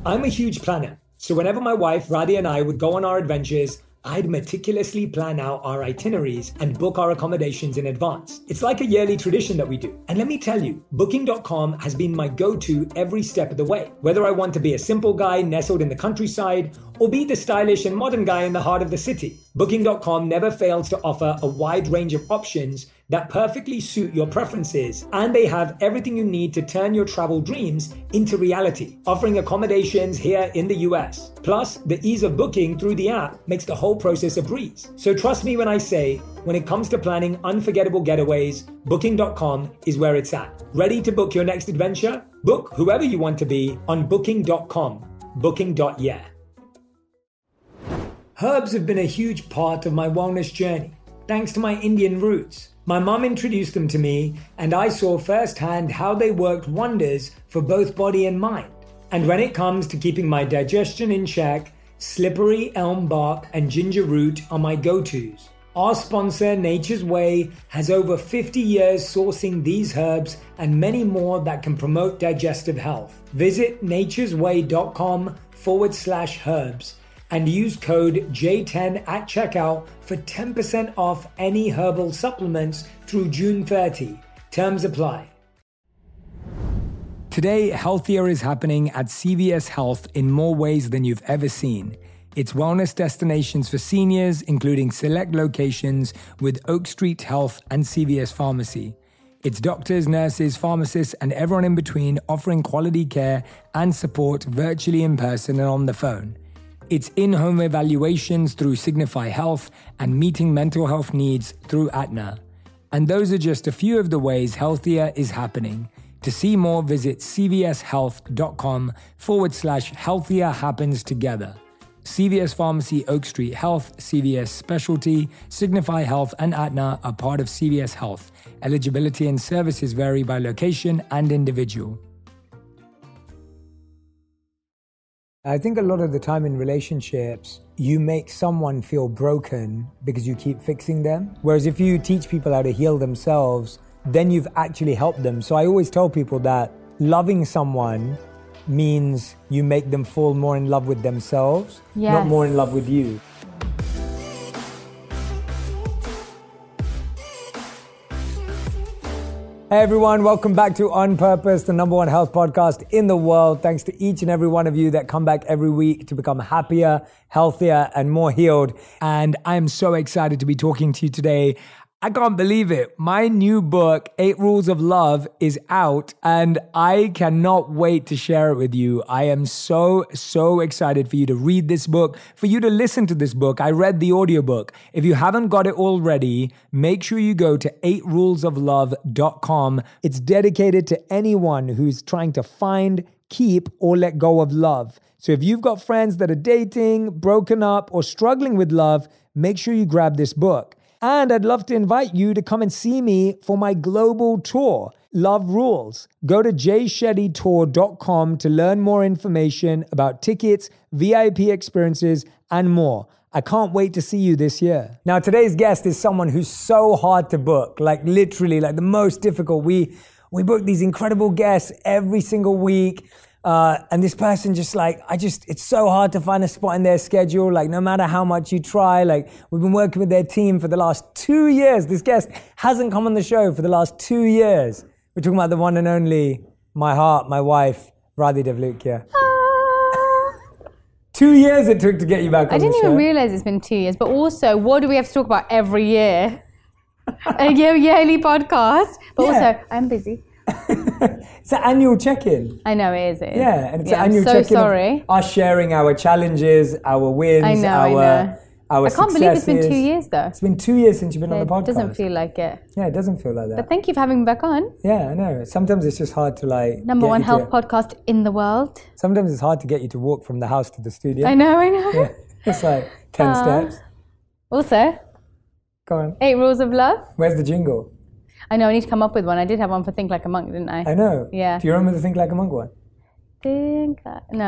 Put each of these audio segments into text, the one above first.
I'm a huge planner, so whenever my wife Radhi and I would go on our adventures, I'd meticulously plan out our itineraries and book our accommodations in advance. It's like a yearly tradition that we do. And let me tell you, Booking.com has been my go-to every step of the way. Whether I want to be a simple guy nestled in the countryside or be the stylish and modern guy in the heart of the city, Booking.com never fails to offer a wide range of options that perfectly suit your preferences, and they have everything you need to turn your travel dreams into reality, offering accommodations here in the US. Plus, the ease of booking through the app makes the whole process a breeze. So trust me when I say, when it comes to planning unforgettable getaways, Booking.com is where it's at. Ready to book your next adventure? Book whoever you want to be on Booking.com. Booking.yeah. Herbs have been a huge part of my wellness journey, thanks to my Indian roots. My mum introduced them to me, and I saw firsthand how they worked wonders for both body and mind. And when it comes to keeping my digestion in check, slippery elm bark and ginger root are my go-tos. Our sponsor, Nature's Way, has over 50 years sourcing these herbs and many more that can promote digestive health. Visit naturesway.com/herbs and use code J10 at checkout for 10% off any herbal supplements through June 30. Terms apply. Today, healthier is happening at CVS Health in more ways than you've ever seen. It's wellness destinations for seniors, including select locations with Oak Street Health and CVS Pharmacy. It's doctors, nurses, pharmacists, and everyone in between offering quality care and support virtually in person and on the phone. It's in-home evaluations through Signify Health and meeting mental health needs through Aetna. And those are just a few of the ways healthier is happening. To see more, visit cvshealth.com/healthier happens together. CVS Pharmacy, Oak Street Health, CVS Specialty, Signify Health, and Aetna are part of CVS Health. Eligibility and services vary by location and individual. I think a lot of the time in relationships, you make someone feel broken because you keep fixing them. Whereas if you teach people how to heal themselves, then you've actually helped them. So I always tell people that loving someone means you make them fall more in love with themselves, not more in love with you. Hey everyone, welcome back to On Purpose, the #1 health podcast in the world. Thanks to each and every one of you that come back every week to become happier, healthier, and more healed. And I'm so excited to be talking to you today. I can't believe it. My new book, 8 Rules of Love, is out and I cannot wait to share it with you. I am so excited for you to read this book, for you to listen to this book. I read the audiobook. If you haven't got it already, make sure you go to 8rulesoflove.com. It's dedicated to anyone who's trying to find, keep, or let go of love. So if you've got friends that are dating, broken up, or struggling with love, make sure you grab this book. And I'd love to invite you to come and see me for my global tour, Love Rules. Go to jayshettytour.com to learn more information about tickets, VIP experiences, and more. I can't wait to see you this year. Now, today's guest is someone who's so hard to book, like literally, like the most difficult. We book these incredible guests every single week. And this person it's so hard to find a spot in their schedule. Like no matter how much you try, like we've been working with their team for the last 2 years. This guest hasn't come on the show for the last 2 years. We're talking about the one and only, my heart, my wife, Radhi Devlukia. 2 years it took to get you back on the show. I didn't even realize it's been 2 years. But also, what do we have to talk about every year? A yearly podcast. But also, I'm busy. It's an annual check-in. I know it is. Yeah, and it's an annual check-in. I'm so sorry. Of us sharing our challenges, our wins, our successes. I can't believe it's been 2 years though. It's been 2 years since you've been on the podcast. It doesn't feel like it. Yeah, it doesn't feel like that. But thank you for having me back on. Yeah, I know. Sometimes it's just hard to #1 health podcast in the world. Sometimes it's hard to get you to walk from the house to the studio. I know. Yeah, it's like 10 steps. Also, go on. 8 Rules of Love. Where's the jingle? I know, I need to come up with one. I did have one for Think Like a Monk, didn't I? I know. Yeah. Do you remember the Think Like a Monk one? Think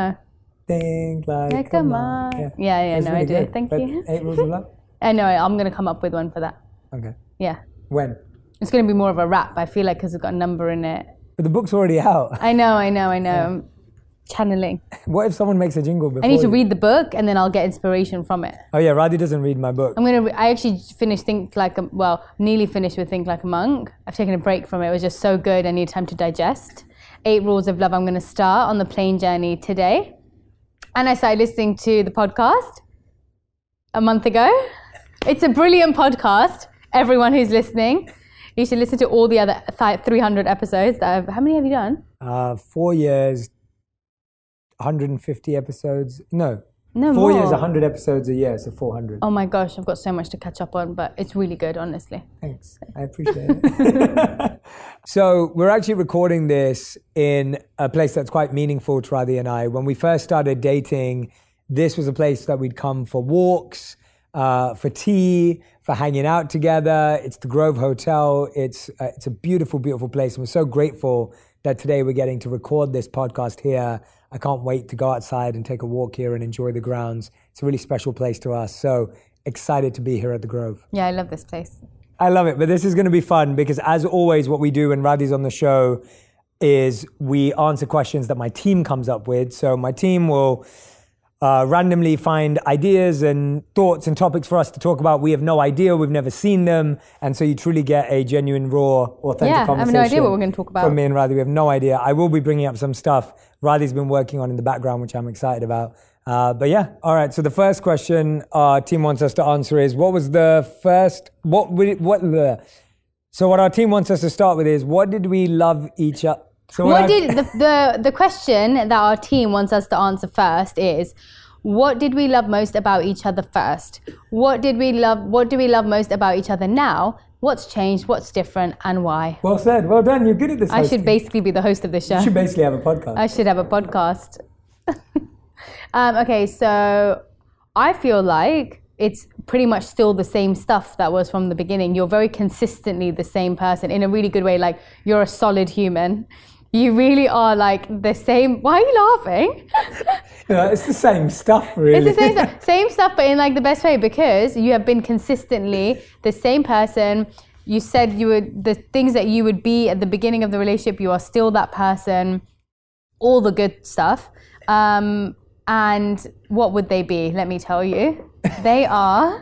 like a monk. Yeah, no, really I do. Good. Thank you. 8 Rules of Love? I know, I'm going to come up with one for that. Okay. Yeah. When? It's going to be more of a rap, I feel like, because it's got a number in it. But the book's already out. I know. Yeah. channeling. What if someone makes a jingle before I need to you? read the book and then I'll get inspiration from it. Oh yeah, Radhi doesn't read my book. I actually finished nearly finished with Think Like a Monk. I've taken a break from it. It was just so good. I need time to digest. 8 Rules of Love. I'm going to start on the plane journey today. And I started listening to the podcast a month ago. It's a brilliant podcast. Everyone who's listening, you should listen to all the other 300 episodes. How many have you done? 4 years, 150 episodes. No, 4 more. years, 100 episodes a year, so 400. Oh my gosh, I've got so much to catch up on, but it's really good, honestly. Thanks, I appreciate it. So we're actually recording this in a place that's quite meaningful to Radhi and I. When we first started dating, this was a place that we'd come for walks, for tea, for hanging out together. It's the Grove Hotel. It's a beautiful, beautiful place. And we're so grateful that today we're getting to record this podcast here. I can't wait to go outside and take a walk here and enjoy the grounds. It's a really special place to us. So excited to be here at the Grove. Yeah, I love this place. I love it, but this is going to be fun because as always, what we do when Radhi's on the show is we answer questions that my team comes up with. So my team will randomly find ideas and thoughts and topics for us to talk about. We have no idea. We've never seen them. And so you truly get a genuine, raw, authentic conversation. I have no idea what we're going to talk about. From me and Radhi, we have no idea. I will be bringing up some stuff Radhi's been working on in the background, which I'm excited about. But yeah, all right. So the first question our team wants us to answer is, what was the first, so what our team wants us to start with is, what did we love each other? So the question that our team wants us to answer first is, what did we love most about each other first? What do we love most about each other now? What's changed? What's different? And why? Well said. Well done. You're good at this. I should basically be the host of this show. You should basically have a podcast. I should have a podcast. Okay, so I feel like it's pretty much still the same stuff that was from the beginning. You're very consistently the same person in a really good way. Like, you're a solid human. You really are like the same. Why are you laughing? It's the same stuff, really. It's the same stuff. Same stuff, but in like the best way, because you have been consistently the same person. You said you would, the things that you would be at the beginning of the relationship, you are still that person. All the good stuff. And what would they be? Let me tell you. They are.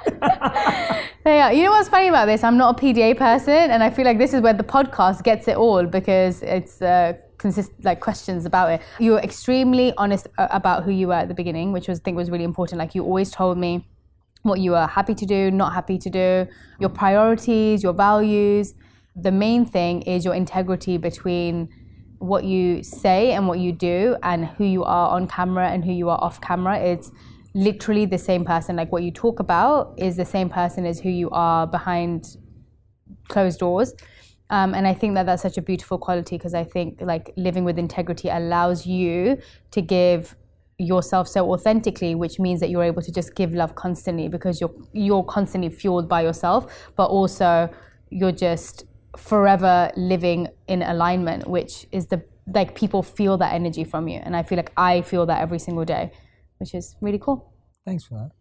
You know what's funny about this? I'm not a PDA person, and I feel like this is where the podcast gets it all, because it's questions about it. You were extremely honest about who you were at the beginning, which I think was really important. Like, you always told me what you were happy to do, not happy to do, your priorities, your values. The main thing is your integrity between what you say and what you do, and who you are on camera and who you are off camera. It's literally the same person. Like, what you talk about is the same person as who you are behind closed doors. And I think that that's such a beautiful quality, because I think like living with integrity allows you to give yourself so authentically, which means that you're able to just give love constantly, because you're constantly fueled by yourself, but also you're just forever living in alignment, which is people feel that energy from you. And I feel like I feel that every single day, which is really cool. Thanks for that.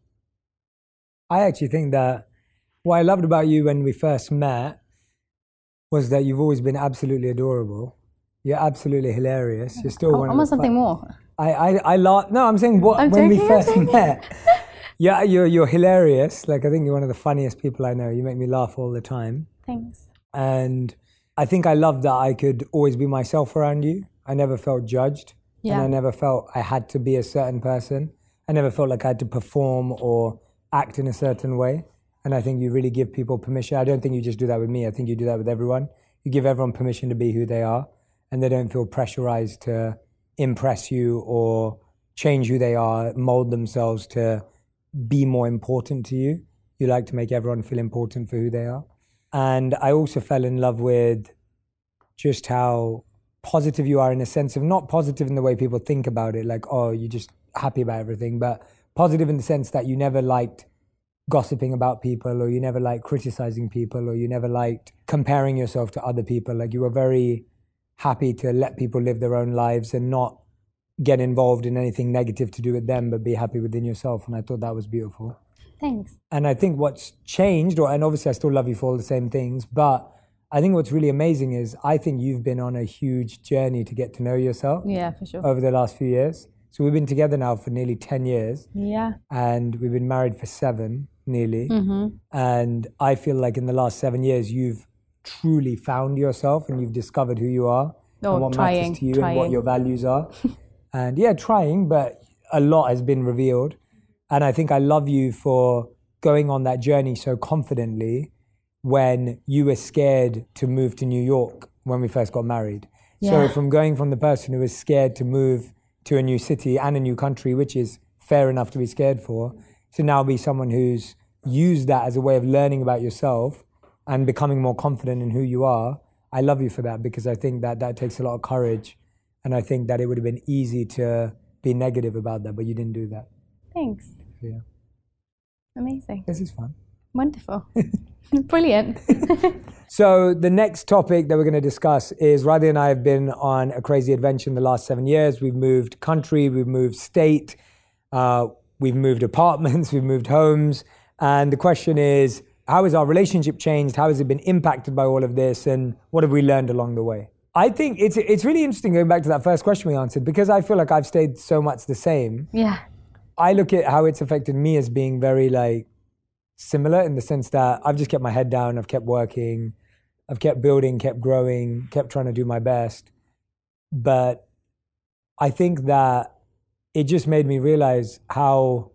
I actually think that what I loved about you when we first met was that you've always been absolutely adorable. You're absolutely hilarious. You're still one of the almost something more. I laugh. No, I'm saying when we first met. Yeah, you're hilarious. Like, I think you're one of the funniest people I know. You make me laugh all the time. Thanks. And I think I love that I could always be myself around you. I never felt judged. Yeah. And I never felt I had to be a certain person. I never felt like I had to perform or act in a certain way. And I think you really give people permission. I don't think you just do that with me. I think you do that with everyone. You give everyone permission to be who they are, and they don't feel pressurized to impress you or change who they are, mold themselves to be more important to you. You like to make everyone feel important for who they are. And I also fell in love with just how positive you are, in a sense of not positive in the way people think about it, like, oh, you're just happy about everything, but positive in the sense that you never liked gossiping about people, or you never liked criticizing people, or you never liked comparing yourself to other people. Like, you were very happy to let people live their own lives and not get involved in anything negative to do with them, but be happy within yourself. And I thought that was beautiful. Thanks. And I think what's changed, and obviously I still love you for all the same things, but I think what's really amazing is I think you've been on a huge journey to get to know yourself. Yeah, for sure. Over the last few years. So we've been together now for nearly 10 years. Yeah. And we've been married for 7, nearly. Mm-hmm. And I feel like in the last 7 years, you've truly found yourself and you've discovered who you are and what matters to you and what your values are. And yeah, trying, but a lot has been revealed. And I think I love you for going on that journey so confidently when you were scared to move to New York when we first got married. Yeah. So from going from the person who was scared to move to a new city and a new country, which is fair enough to be scared for, to now be someone who's used that as a way of learning about yourself and becoming more confident in who you are. I love you for that because I think that that takes a lot of courage. And I think that it would have been easy to be negative about that, but you didn't do that. Thanks. Yeah. Amazing. This is fun. Wonderful. Brilliant. So the next topic that we're going to discuss is Radhi and I have been on a crazy adventure in the last 7 years. We've moved country, we've moved state, we've moved apartments, we've moved homes. And the question is, how has our relationship changed? How has it been impacted by all of this? And what have we learned along the way? I think it's really interesting going back to that first question we answered because I feel like I've stayed so much the same. Yeah. I look at how it's affected me as being very like similar in the sense that I've just kept my head down, I've kept working, I've kept building, kept growing, kept trying to do my best. But I think that it just made me realize how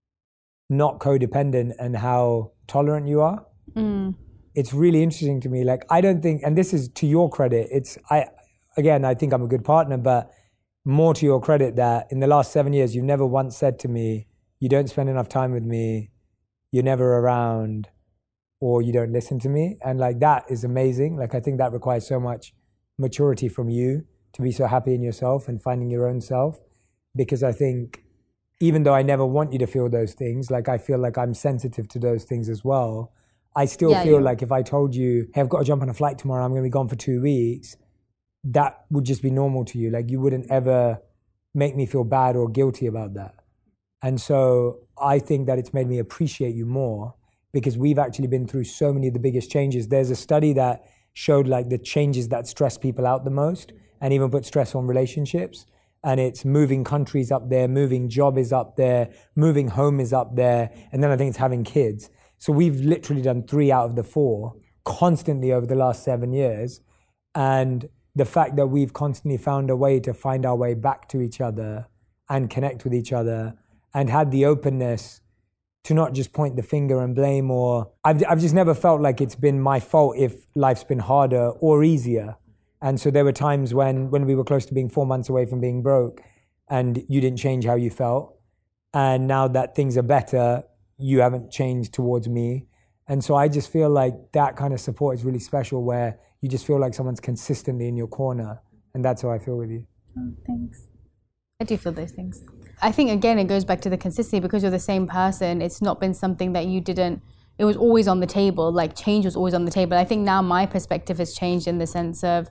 not codependent and how tolerant you are. Mm. It's really interesting to me. Like, I don't think, and this is to your credit, I think I'm a good partner, but more to your credit that in the last 7 years, you've never once said to me, you don't spend enough time with me, you're never around, or you don't listen to me. And like, that is amazing. Like, I think that requires so much maturity from you to be so happy in yourself and finding your own self. Because I think even though I never want you to feel those things, like I feel like I'm sensitive to those things as well. I still feel like if I told you, hey, I've got to jump on a flight tomorrow, I'm going to be gone for 2 weeks, that would just be normal to you. Like, you wouldn't ever make me feel bad or guilty about that. And so I think that it's made me appreciate you more because we've actually been through so many of the biggest changes. There's a study that showed like the changes that stress people out the most and even put stress on relationships. And it's moving countries up there, moving job is up there, moving home is up there. And then I think it's having kids. So we've literally done 3 out of the 4 constantly over the last 7 years. And the fact that we've constantly found a way to find our way back to each other and connect with each other and had the openness to not just point the finger and blame, or I've just never felt like it's been my fault if life's been harder or easier. And so there were times when we were close to being 4 months away from being broke and you didn't change how you felt. And now that things are better, you haven't changed towards me. And so I just feel like that kind of support is really special where you just feel like someone's consistently in your corner. And that's how I feel with you. Oh, thanks. I do feel those things. I think, again, it goes back to the consistency because you're the same person. It's not been something that you didn't, it was always on the table. Like, change was always on the table. I think now my perspective has changed in the sense of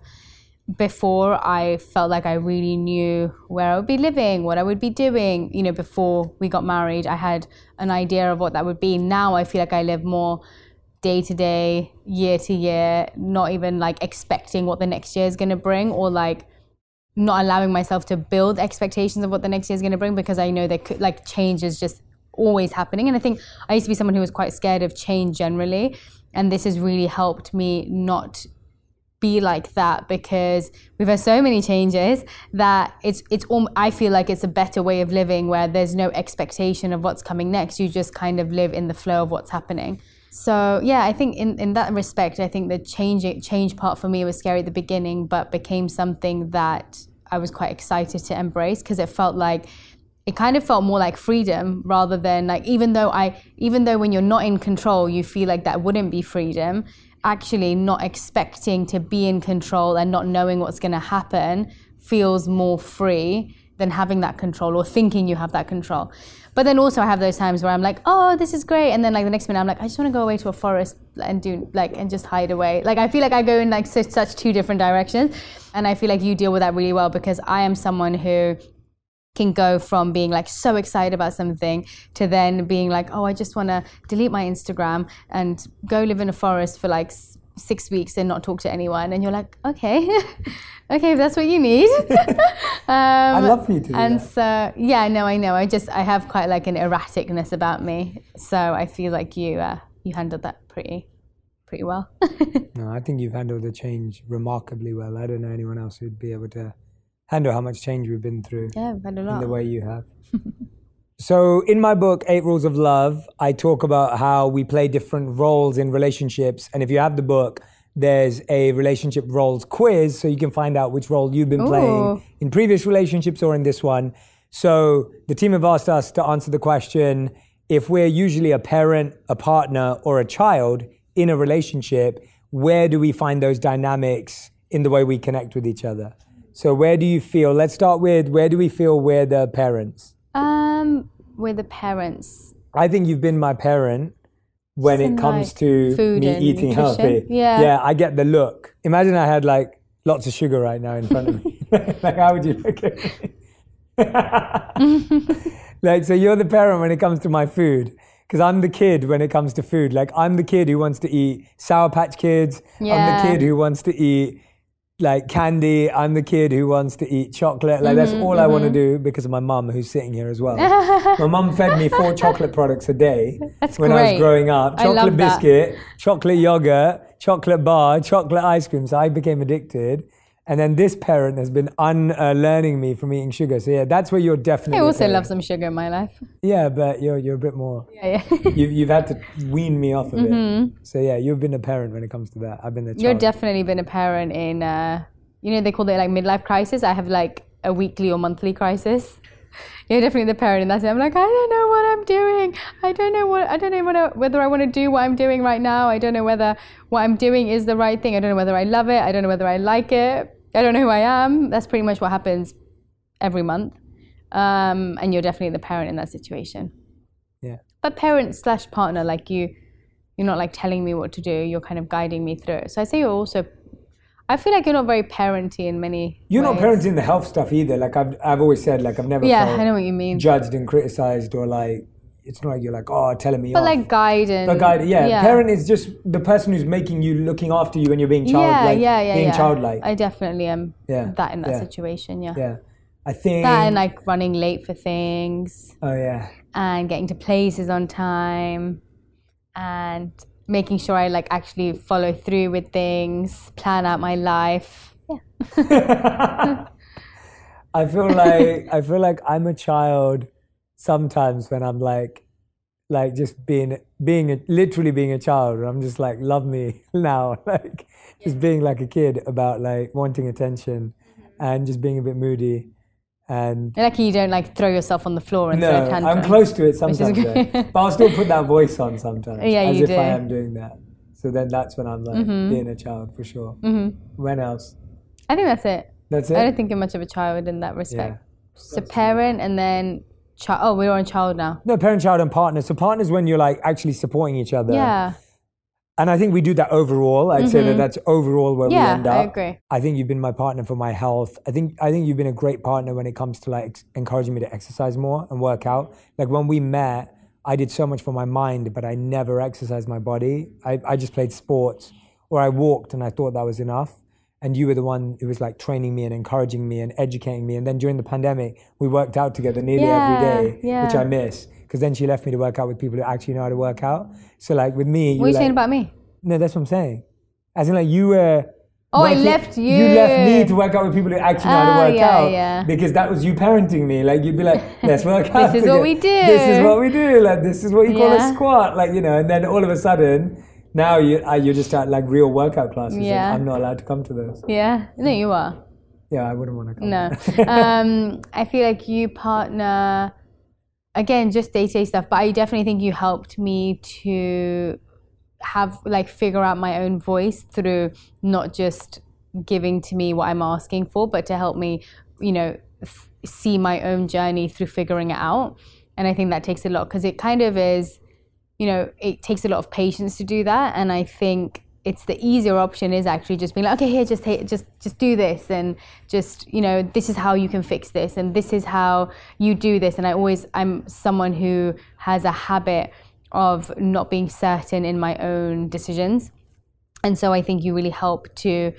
before I felt like I really knew where I would be living, what I would be doing. You know, before we got married, I had an idea of what that would be. Now I feel like I live more day to day, year to year, not even like expecting what the next year is going to bring, or like not allowing myself to build expectations of what the next year is going to bring, because I know that like change is just always happening. And I think I used to be someone who was quite scared of change generally, and this has really helped me not be like that, because we've had so many changes that I feel like it's a better way of living where there's no expectation of what's coming next. You just kind of live in the flow of what's happening. So yeah, I think in that respect, I think the change part for me was scary at the beginning, but became something that I was quite excited to embrace, because it kind of felt more like freedom rather than like, even though when you're not in control, you feel like that wouldn't be freedom. Actually not expecting to be in control and not knowing what's going to happen feels more free than having that control or thinking you have that control. But then also I have those times where I'm like, oh, this is great. And then like the next minute I'm like, I just want to go away to a forest and just hide away. Like, I feel like I go in like such 2 different directions. And I feel like you deal with that really well, because I am someone who can go from being like so excited about something to then being like, oh, I just want to delete my Instagram and go live in a forest for like 6 weeks and not talk to anyone, and you're like, okay, okay, if that's what you need. I'd love for you to do and that. so, yeah, no, I know. I have quite like an erraticness about me. So I feel like you handled that pretty well. No, I think you've handled the change remarkably well. I don't know anyone else who'd be able to handle how much change we've been through Yeah, I've had a lot. in the way you have. So in my book, 8 Rules of Love, I talk about how we play different roles in relationships. And if you have the book, there's a relationship roles quiz, so you can find out which role you've been playing in previous relationships or in this one. So the team have asked us to answer the question, if we're usually a parent, a partner, or a child in a relationship, where do we find those dynamics in the way we connect with each other? So where do you feel, let's start with, where do we feel we're the parents? We're the parents. I think you've been my parent when it comes to food me and eating nutrition. healthy. Yeah. I get the look. Imagine I had like lots of sugar right now in front of me. Like, how would you look at me? Like, so you're the parent when it comes to my food. Because I'm the kid when it comes to food. Like, I'm the kid who wants to eat Sour Patch Kids. I'm the kid who wants to eat like candy. I'm the kid who wants to eat chocolate. Like, that's all I want to do because of my mum who's sitting here as well. My mum fed me 4 chocolate products a day when I was growing up. Chocolate biscuit, chocolate yogurt, chocolate bar, chocolate ice cream. So I became addicted. And then this parent has been unlearning me from eating sugar. So yeah, that's where you're definitely. I also love some sugar in my life. Yeah, but you're a bit more. Yeah. You've had to wean me off of it. So yeah, you've been a parent when it comes to that. I've been the child. You've definitely been a parent in, they call it like midlife crisis. I have like a weekly or monthly crisis. You're definitely the parent in that. I'm like, I don't know what I'm doing. I don't know whether I want to do what I'm doing right now. I don't know whether what I'm doing is the right thing. I don't know whether I love it. I don't know whether I like it. I don't know who I am. That's pretty much what happens every month. And you're definitely the parent in that situation. Yeah. But parent/partner, like you're not like telling me what to do. You're kind of guiding me through it. So I say you're also, I feel like you're not very parenty in many You're ways. not parenting the health stuff either. Like I've always said, like I've never felt I know what you mean. judged and criticized or like, it's not like you're like, oh, telling me But off. like guidance. But parent is just the person who's making you, looking after you when you're being being childlike. I definitely am that in that yeah. situation, yeah. Yeah. I think That and like running late for things. Oh yeah. And getting to places on time. And making sure I like actually follow through with things, plan out my life. Yeah. I feel like I'm a child sometimes when I'm like just literally being a child. And I'm just like, love me now. Like just being like a kid about like wanting attention and just being a bit moody. And lucky you don't like throw yourself on the floor and throw a tantrum. I'm close to it sometimes, but I'll still put that voice on sometimes, as if I am doing that. So then that's when I'm like being a child for sure. When else? I think that's it. That's it? I don't think you're much of a child in that respect. Yeah. So parent and then child. Oh, we're on child now. No, parent, child and partner. So partner's when you're like actually supporting each other. Yeah. And I think we do that overall. I'd say that's overall where we end up. Yeah, I agree. I think you've been my partner for my health. I think you've been a great partner when it comes to like encouraging me to exercise more and work out. Like when we met, I did so much for my mind, but I never exercised my body. I just played sports or I walked and I thought that was enough. And you were the one who was like training me and encouraging me and educating me. And then during the pandemic, we worked out together nearly every day, which I miss. Because then she left me to work out with people who actually know how to work out. So like with me... What are you saying about me? No, that's what I'm saying. As in like you were... Oh, I left you. You left me to work out with people who actually know how to work out. Yeah. Because that was you parenting me. Like you'd be like, let's work out This is what we do. This is what we do. Like this is what you call a squat. Like, you know, and then all of a sudden... Now you're just at like real workout classes and I'm not allowed to come to those. Yeah. No, you are. Yeah, I wouldn't want to come. No. I feel like you partner, again, just day-to-day stuff, but I definitely think you helped me to figure out my own voice through not just giving to me what I'm asking for, but to help me, see my own journey through figuring it out. And I think that takes a lot because it kind of is, it takes a lot of patience to do that. And I think it's the easier option is actually just being like, okay, here, just do this. And just, this is how you can fix this. And this is how you do this. And I'm someone who has a habit of not being certain in my own decisions. And so I think you really help to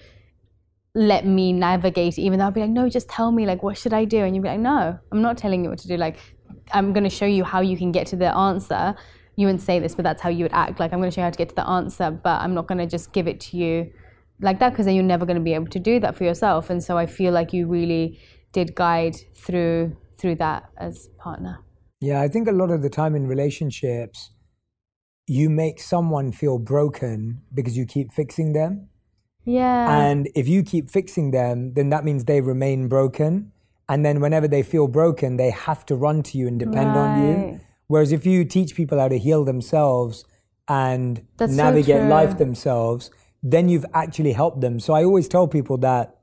let me navigate, even though I'll be like, no, just tell me, like, what should I do? And you'll be like, no, I'm not telling you what to do. Like, I'm going to show you how you can get to the answer. You wouldn't say this, but that's how you would act. Like, I'm going to show you how to get to the answer, but I'm not going to just give it to you like that, because then you're never going to be able to do that for yourself. And so I feel like you really did guide through that as partner. Yeah, I think a lot of the time in relationships, you make someone feel broken because you keep fixing them. Yeah. And if you keep fixing them, then that means they remain broken. And then whenever they feel broken, they have to run to you and depend on you. Whereas if you teach people how to heal themselves and navigate life themselves, then you've actually helped them. So I always tell people that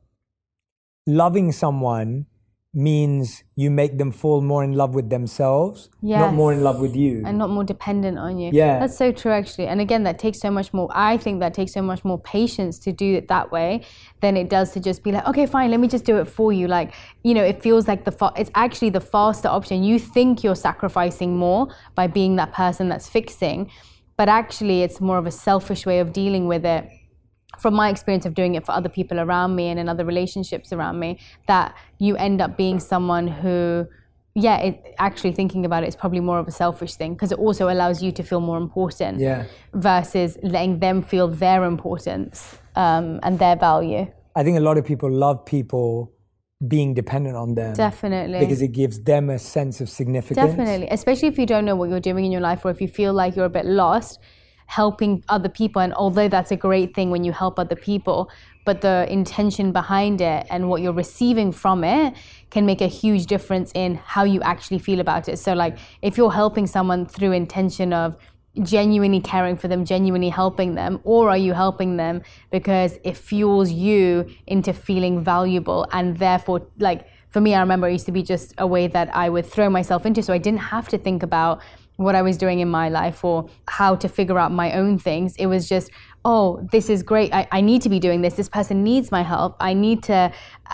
loving someone means you make them fall more in love with themselves, not more in love with you. And not more dependent on you. Yeah. That's so true, actually. And again, that takes so much more, I think that takes so much more patience to do it that way than it does to just be like, okay, fine, let me just do it for you. Like, you know, it feels like it's actually the faster option. You think you're sacrificing more by being that person that's fixing, but actually it's more of a selfish way of dealing with it. From my experience of doing it for other people around me and in other relationships around me, that you end up being someone who, actually thinking about it is probably more of a selfish thing, because it also allows you to feel more important versus letting them feel their importance and their value. I think a lot of people love people being dependent on them. Definitely. Because it gives them a sense of significance. Definitely. Especially if you don't know what you're doing in your life, or if you feel like you're a bit lost, helping other people. And although that's a great thing when you help other people, but the intention behind it and what you're receiving from it can make a huge difference in how you actually feel about it. So like if you're helping someone through intention of genuinely caring for them, genuinely helping them, or are you helping them because it fuels you into feeling valuable? And therefore, like for me, I remember it used to be just a way that I would throw myself into, so I didn't have to think about what I was doing in my life or how to figure out my own things. It was just, oh, this is great. I need to be doing this. This person needs my help. I need to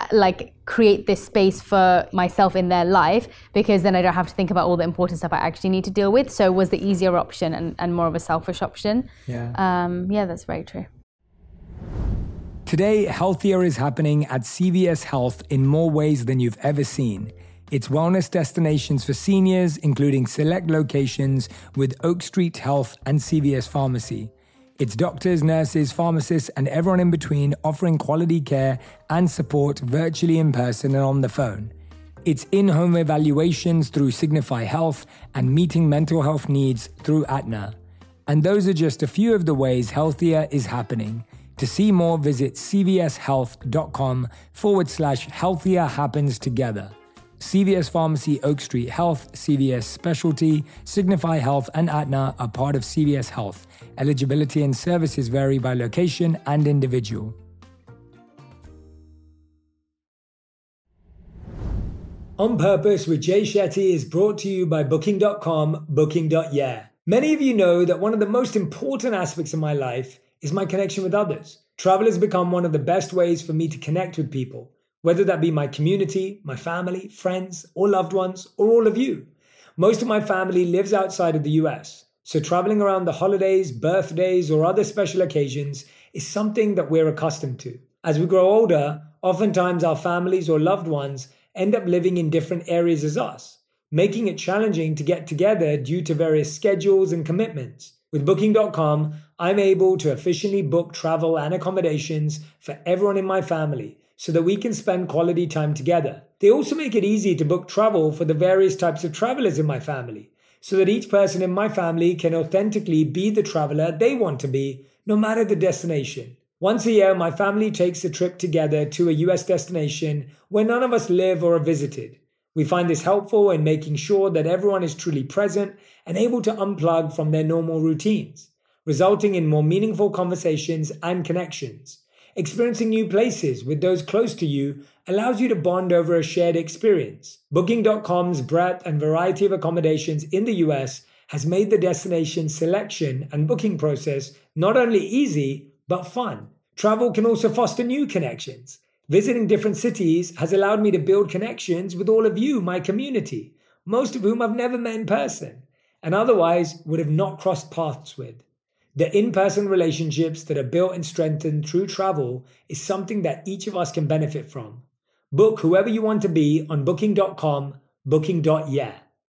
create this space for myself in their life, because then I don't have to think about all the important stuff I actually need to deal with. So it was the easier option and more of a selfish option. Yeah, that's very true. Today, Healthier is happening at CVS Health in more ways than you've ever seen. It's wellness destinations for seniors, including select locations with Oak Street Health and CVS Pharmacy. It's doctors, nurses, pharmacists, and everyone in between offering quality care and support virtually, in person, and on the phone. It's in-home evaluations through Signify Health and meeting mental health needs through Aetna. And those are just a few of the ways Healthier is happening. To see more, visit cvshealth.com/healthier happens together. CVS Pharmacy, Oak Street Health, CVS Specialty, Signify Health, and Aetna are part of CVS Health. Eligibility and services vary by location and individual. On Purpose with Jay Shetty is brought to you by Booking.com, Booking.yeah. Many of you know that one of the most important aspects of my life is my connection with others. Travel has become one of the best ways for me to connect with people, whether that be my community, my family, friends, or loved ones, or all of you. Most of my family lives outside of the US, so traveling around the holidays, birthdays, or other special occasions is something that we're accustomed to. As we grow older, oftentimes our families or loved ones end up living in different areas as us, making it challenging to get together due to various schedules and commitments. With Booking.com, I'm able to efficiently book travel and accommodations for everyone in my family, so that we can spend quality time together. They also make it easy to book travel for the various types of travelers in my family, so that each person in my family can authentically be the traveler they want to be, no matter the destination. Once a year, my family takes a trip together to a US destination where none of us live or are visited. We find this helpful in making sure that everyone is truly present and able to unplug from their normal routines, resulting in more meaningful conversations and connections. Experiencing new places with those close to you allows you to bond over a shared experience. Booking.com's breadth and variety of accommodations in the US has made the destination selection and booking process not only easy, but fun. Travel can also foster new connections. Visiting different cities has allowed me to build connections with all of you, my community, most of whom I've never met in person, and otherwise would have not crossed paths with. The in-person relationships that are built and strengthened through travel is something that each of us can benefit from. Book whoever you want to be on booking.com, booking.yeah.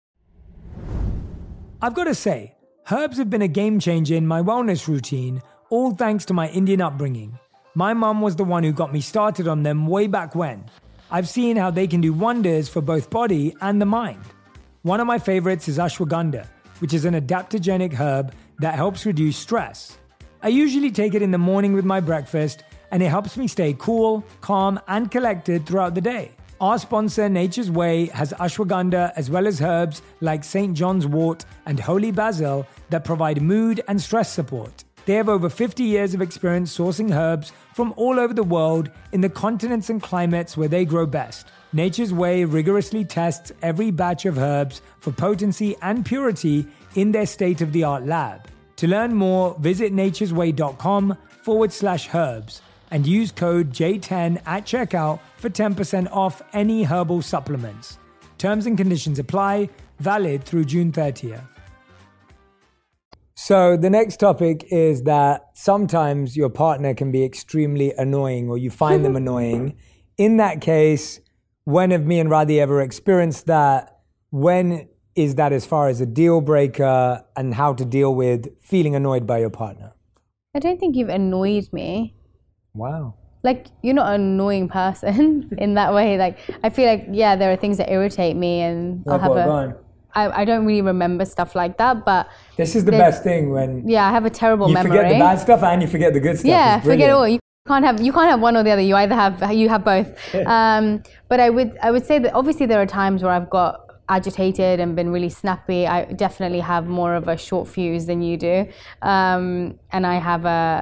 I've got to say, herbs have been a game changer in my wellness routine, all thanks to my Indian upbringing. My mum was the one who got me started on them way back when. I've seen how they can do wonders for both body and the mind. One of my favorites is ashwagandha, which is an adaptogenic herb that helps reduce stress. I usually take it in the morning with my breakfast, and it helps me stay cool, calm, and collected throughout the day. Our sponsor, Nature's Way, has ashwagandha as well as herbs like St. John's wort and holy basil that provide mood and stress support. They have over 50 years of experience sourcing herbs from all over the world in the continents and climates where they grow best. Nature's Way rigorously tests every batch of herbs for potency and purity in their state-of-the-art lab. To learn more, visit naturesway.com/herbs and use code J10 at checkout for 10% off any herbal supplements. Terms and conditions apply, valid through June 30th. So the next topic is that sometimes your partner can be extremely annoying or you find them annoying. In that case, when have me and Radhi ever experienced that? When is that as far as a deal breaker, and how to deal with feeling annoyed by your partner? I don't think you've annoyed me. Wow. Like, you're not an annoying person in that way. Like, I feel like, yeah, there are things that irritate me, and I don't really remember stuff like that, but this is the best thing when I have a terrible memory. You forget the bad stuff and you forget the good stuff. Yeah, forget it all. You can't have one or the other. You have both. But I would say that obviously there are times where I've got agitated and been really snappy. I definitely have more of a short fuse than you do, and I have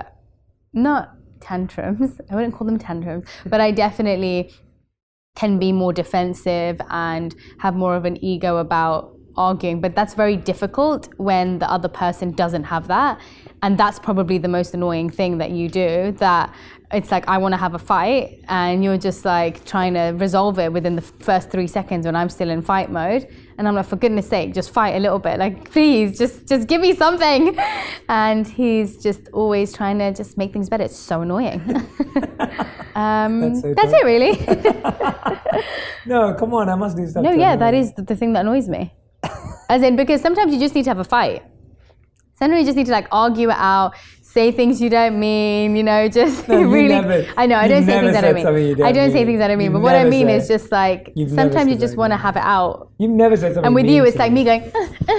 not tantrums. I wouldn't call them tantrums, but I definitely can be more defensive and have more of an ego about arguing. But that's very difficult when the other person doesn't have that, and that's probably the most annoying thing that you do. That it's like, I want to have a fight and you're just like trying to resolve it within the first 3 seconds when I'm still in fight mode, and I'm like, for goodness sake, just fight a little bit, like please just give me something. And he's just always trying to just make things better. It's so annoying. That's it really. No, come on, I must do something. No, yeah, that is the thing that annoys me. As in, because sometimes you just need to have a fight. Sometimes you just need to like argue it out, say things you don't mean, just really. I know, I don't say things I don't mean. I don't say things I don't mean, but what I mean is just like, sometimes you just want to have it out. You've never said something. And with you, it's like me going,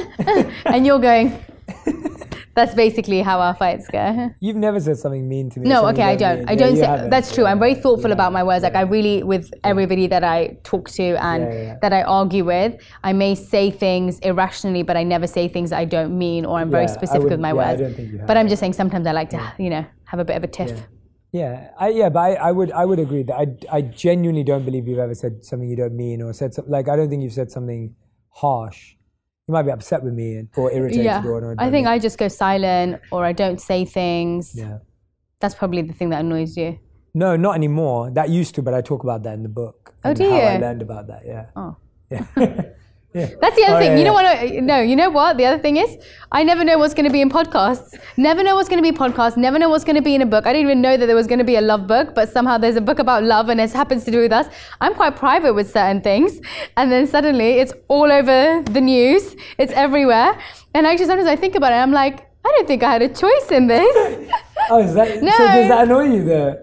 and you're going. That's basically how our fights go. You've never said something mean to me. No, okay, I don't. I don't say, that's true. I'm very thoughtful about my words. Like, I really, with everybody that I talk to and that I argue with, I may say things irrationally, but I never say things that I don't mean, or I'm very specific with my words. I don't think you have. But I'm just saying sometimes I like to, have a bit of a tiff. But I would agree that I genuinely don't believe you've ever said something you don't mean, or said something, like, I don't think you've said something harsh. You might be upset with me or irritated. Or I think I just go silent, or I don't say things. Yeah. That's probably the thing that annoys you. No, not anymore. That used to, but I talk about that in the book. Oh, do you? How I learned about that, yeah. Oh. Yeah. Yeah. That's the other thing. You know what? The other thing is, I never know what's going to be in podcasts. Never know what's going to be in podcasts. Never know what's going to be in a book. I didn't even know that there was going to be a love book, but somehow there's a book about love, and it happens to do with us. I'm quite private with certain things, and then suddenly it's all over the news. It's everywhere, and actually sometimes I think about it, and I'm like, I don't think I had a choice in this. Is that no? So does that annoy you there?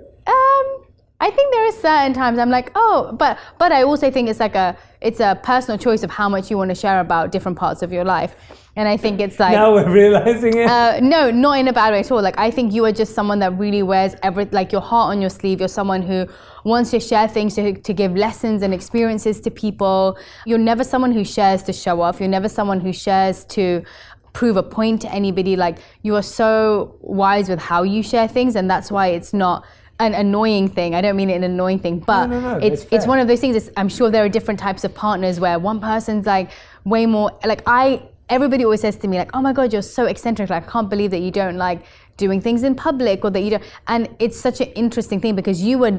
I think there are certain times I'm like, but I also think it's a personal choice of how much you want to share about different parts of your life. And I think it's like, now we're realizing it. No, not in a bad way at all. Like, I think you are just someone that really wears your heart on your sleeve. You're someone who wants to share things, to give lessons and experiences to people. You're never someone who shares to show off. You're never someone who shares to prove a point to anybody. Like, you are so wise with how you share things, and that's why it's not an annoying thing. I don't mean it an annoying thing, but no, it's one of those things. I'm sure there are different types of partners where one person's like way more like everybody always says to me like, oh my God, you're so eccentric. Like, I can't believe that you don't like doing things in public, or that you don't. And it's such an interesting thing, because your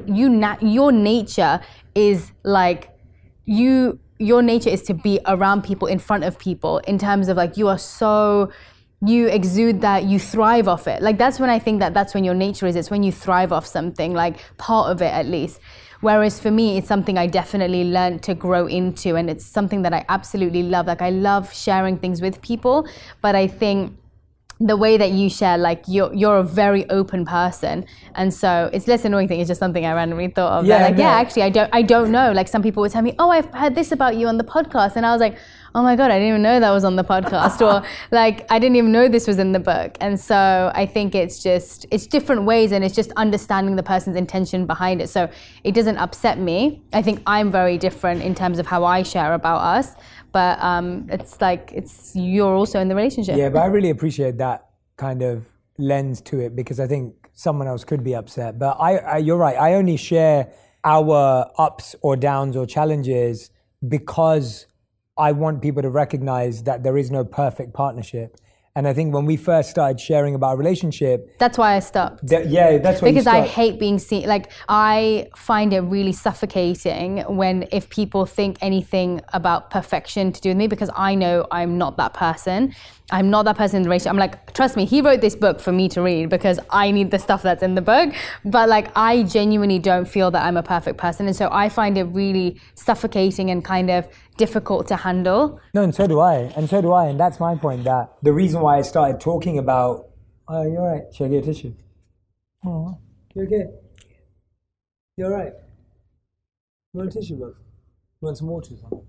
nature is like, your nature is to be around people, in front of people, in terms of like, you are so you exude that, you thrive off it. Like that's when I think that's when your nature is. It's when you thrive off something, like part of it at least. Whereas for me, it's something I definitely learned to grow into, and it's something that I absolutely love. Like I love sharing things with people, but I think the way that you share, like you're a very open person, and so it's less annoying thing. It's just something I randomly thought of. Actually, I don't know. Like some people would tell me, "Oh, I've heard this about you on the podcast," and I was like, "Oh my god, I didn't even know that was on the podcast," or like I didn't even know this was in the book. And so I think it's different ways, and it's just understanding the person's intention behind it. So it doesn't upset me. I think I'm very different in terms of how I share about us. But you're also in the relationship. Yeah, but I really appreciate that kind of lens to it, because I think someone else could be upset. But you're right. I only share our ups or downs or challenges because I want people to recognize that there is no perfect partnership. And I think when we first started sharing about our relationship... That's why I stopped. That's why because I hate being seen. Like, I find it really suffocating if people think anything about perfection to do with me, because I know I'm not that person. I'm not that person in the relationship. I'm like, trust me, he wrote this book for me to read because I need the stuff that's in the book. But like, I genuinely don't feel that I'm a perfect person. And so I find it really suffocating and kind of difficult to handle. No, and so do I. And that's my point, that the reason why I started talking about, oh, you're right. Should I get a tissue? Oh, you're okay. You're right. You want a tissue, bro? You want some water or something?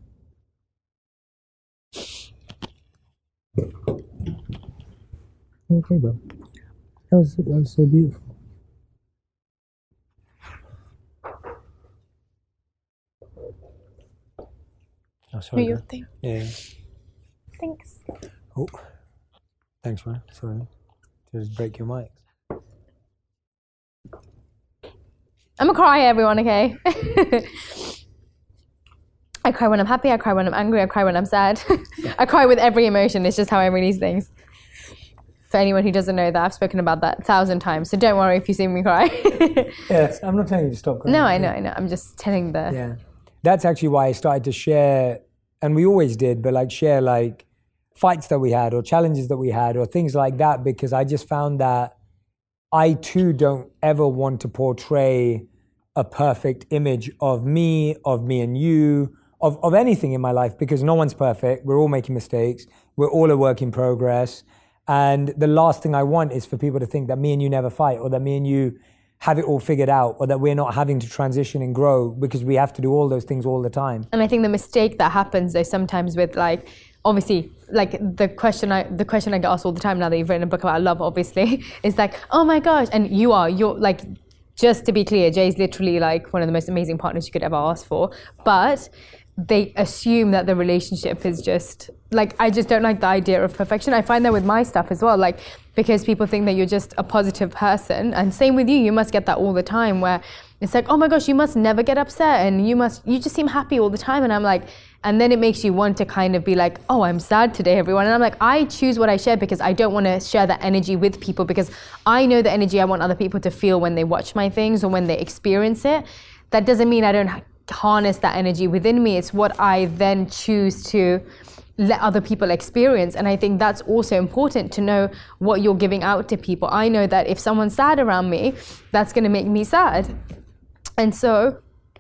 Okay, bro. That was so beautiful. Oh, sorry. Your thing. Yeah. Thanks. Oh, thanks, man. Sorry. Just break your mics. I'm gonna cry, everyone, okay? I cry when I'm happy, I cry when I'm angry, I cry when I'm sad. I cry with every emotion. It's just how I release things. For anyone who doesn't know that, I've spoken about that 1,000 times, so don't worry if you see me cry. Yes, I'm not telling you to stop crying. No, I know. I'm just telling the... Yeah. That's actually why I started to share, and we always did, but like share like fights that we had or challenges that we had or things like that, because I just found that I too don't ever want to portray a perfect image of me and you, of anything in my life, because no one's perfect. We're all making mistakes. We're all a work in progress. And the last thing I want is for people to think that me and you never fight, or that me and you have it all figured out, or that we're not having to transition and grow, because we have to do all those things all the time. And I think the mistake that happens though sometimes with like, obviously, like the question I get asked all the time now that you've written a book about love, obviously, is like, oh my gosh, and you're like, just to be clear, Jay's literally like one of the most amazing partners you could ever ask for, but they assume that the relationship is just like, I just don't like the idea of perfection. I find that with my stuff as well, like, because people think that you're just a positive person, and same with you. You must get that all the time, where it's like, oh my gosh, you must never get upset, and you just seem happy all the time. And I'm like, and then it makes you want to kind of be like, oh, I'm sad today, everyone. And I'm like, I choose what I share because I don't want to share that energy with people, because I know the energy I want other people to feel when they watch my things or when they experience it. That doesn't mean I don't harness that energy within me. It's what I then choose to let other people experience. And I think that's also important, to know what you're giving out to people. I know that if someone's sad around me, that's going to make me sad. And so...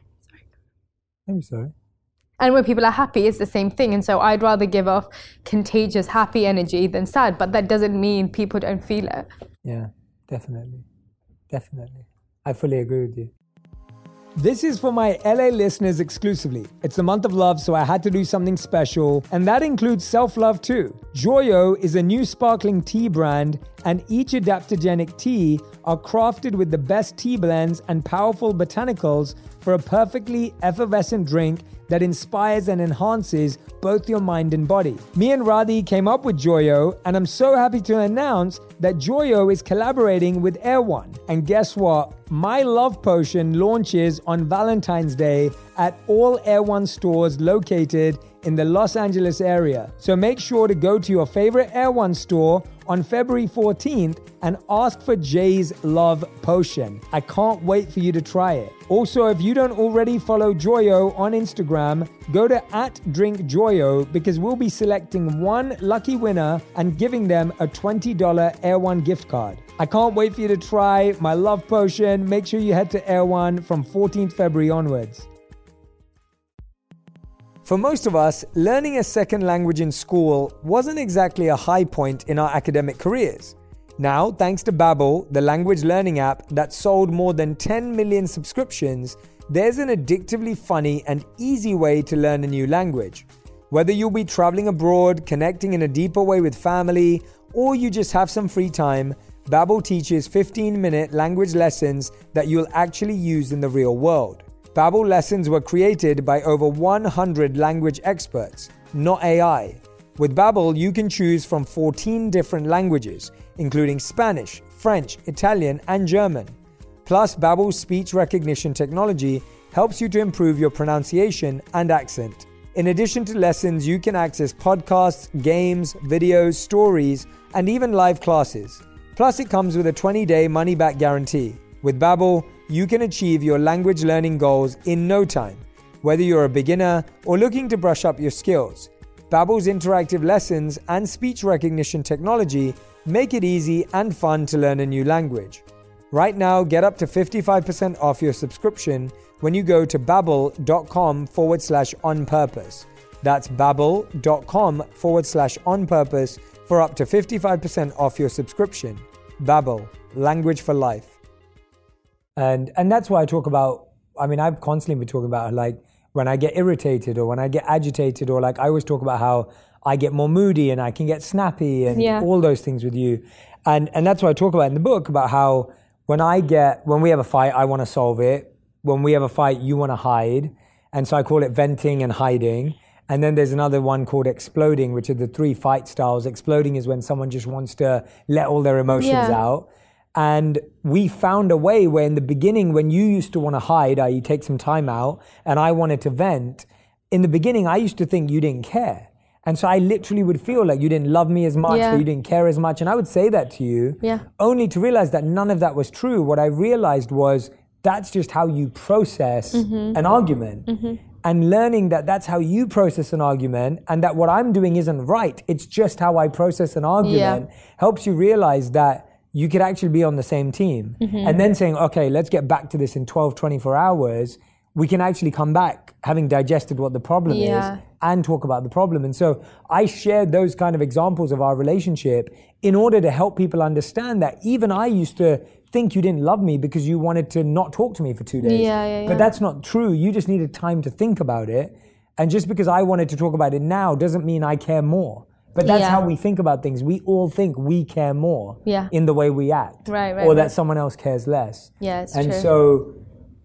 I'm sorry. And when people are happy, it's the same thing. And so I'd rather give off contagious, happy energy than sad. But that doesn't mean people don't feel it. Yeah, definitely. Definitely. I fully agree with you. This is for my LA listeners exclusively. It's the month of love, so I had to do something special, and that includes self-love too. Joyo is a new sparkling tea brand, and each adaptogenic tea are crafted with the best tea blends and powerful botanicals for a perfectly effervescent drink that inspires and enhances both your mind and body. Me and Radhi came up with Joyo, and I'm so happy to announce that Joyo is collaborating with Erewhon. And guess what? My love potion launches on Valentine's Day, at all Air One stores located in the Los Angeles area. So make sure to go to your favorite Air One store on February 14th and ask for Jay's Love Potion. I can't wait for you to try it. Also, if you don't already follow Joyo on Instagram, go to @drinkjoyo because we'll be selecting one lucky winner and giving them a $20 Air One gift card. I can't wait for you to try my Love Potion. Make sure you head to Air One from 14th February onwards. For most of us, learning a second language in school wasn't exactly a high point in our academic careers. Now, thanks to Babbel, the language learning app that sold more than 10 million subscriptions, there's an addictively funny and easy way to learn a new language. Whether you'll be traveling abroad, connecting in a deeper way with family, or you just have some free time, Babbel teaches 15-minute language lessons that you'll actually use in the real world. Babbel lessons were created by over 100 language experts, not AI. With Babbel, you can choose from 14 different languages, including Spanish, French, Italian, and German. Plus, Babbel's speech recognition technology helps you to improve your pronunciation and accent. In addition to lessons, you can access podcasts, games, videos, stories, and even live classes. Plus, it comes with a 20-day money-back guarantee. With Babbel, you can achieve your language learning goals in no time, whether you're a beginner or looking to brush up your skills. Babbel's interactive lessons and speech recognition technology make it easy and fun to learn a new language. Right now, get up to 55% off your subscription when you go to babbel.com/onpurpose. That's babbel.com/onpurpose for up to 55% off your subscription. Babbel, language for life. And that's why I talk about, I've constantly been talking about like when I get irritated or when I get agitated, or like I always talk about how I get more moody and I can get snappy and all those things with you. And that's what I talk about in the book, about how when we have a fight, I want to solve it. When we have a fight, you want to hide. And so I call it venting and hiding. And then there's another one called exploding, which are the 3 fight styles. Exploding is when someone just wants to let all their emotions out. And we found a way where in the beginning, when you used to want to hide, i.e. take some time out, and I wanted to vent, in the beginning, I used to think you didn't care. And so I literally would feel like you didn't love me as much, that you didn't care as much. And I would say that to you, only to realize that none of that was true. What I realized was that's just how you process an argument. And learning that that's how you process an argument, and that what I'm doing isn't right. It's just how I process an argument helps you realize that you could actually be on the same team. And then saying, okay, let's get back to this in 12, 24 hours. We can actually come back having digested what the problem is and talk about the problem. And so I shared those kind of examples of our relationship in order to help people understand that even I used to think you didn't love me because you wanted to not talk to me for 2 days. But that's not true. You just needed time to think about it. And just because I wanted to talk about it now doesn't mean I care more. But that's how we think about things. We all think we care more in the way we act. Or that someone else cares less. It's and true. So,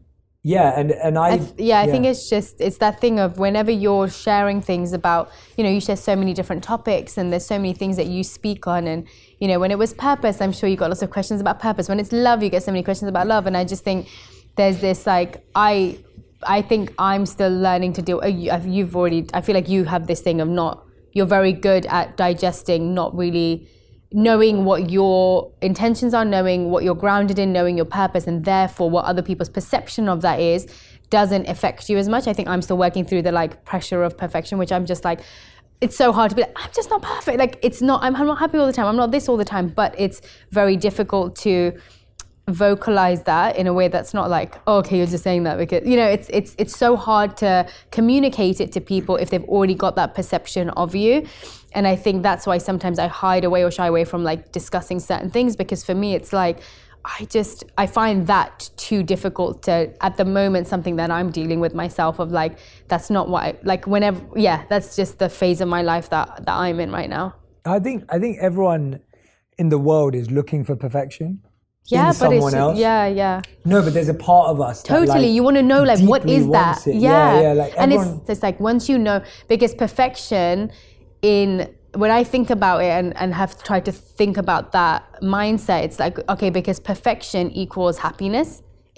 I think it's that thing of whenever you're sharing things about, you share so many different topics and there's so many things that you speak on. And, when it was purpose, I'm sure you got lots of questions about purpose. When it's love, you get so many questions about love. And I just think there's this I think I'm still learning to deal. I feel like you have this thing of you're very good at digesting, not really knowing what your intentions are, knowing what you're grounded in, knowing your purpose, and therefore what other people's perception of that is doesn't affect you as much. I think I'm still working through the pressure of perfection, which I'm just like, it's so hard to be like, I'm just not perfect. I'm not happy all the time. I'm not this all the time, but it's very difficult to vocalize that in a way that's not like, oh, okay, you're just saying that because it's so hard to communicate it to people if they've already got that perception of you. And I think that's why sometimes I hide away or shy away from discussing certain things, because for me it's like I find that too difficult to, at the moment, something that I'm dealing with myself of that's not what that's just the phase of my life that I'm in right now. I think everyone in the world is looking for perfection. Yeah, in someone else. Yeah. No, but there's a part of us that totally. You want to know what is that? Yeah. And it's once you know, because perfection when I think about it and have tried to think about that mindset, it's okay, because perfection equals happiness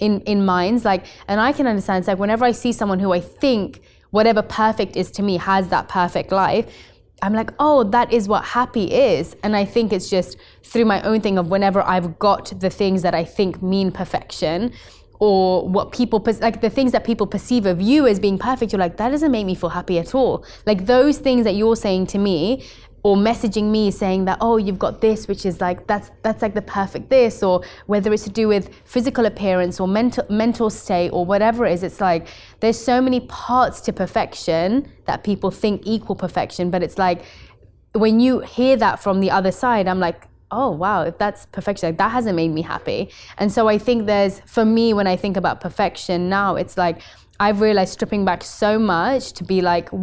in minds. Like, and I can understand, it's like whenever I see someone who I think whatever perfect is to me has that perfect life, I'm like, oh, that is what happy is. And I think it's just through my own thing of whenever I've got the things that I think mean perfection, or what people, like the things that people perceive of you as being perfect, you're like, that doesn't make me feel happy at all. Like those things that you're saying to me, or messaging me saying that, oh, you've got this, which is like, that's like the perfect this, or whether it's to do with physical appearance or mental state or whatever it is, it's like, there's so many parts to perfection that people think equal perfection, but it's like, when you hear that from the other side, I'm like, oh, wow, if that's perfection, like that hasn't made me happy. And so I think for me, when I think about perfection now, it's like, I've realized stripping back so much to be like,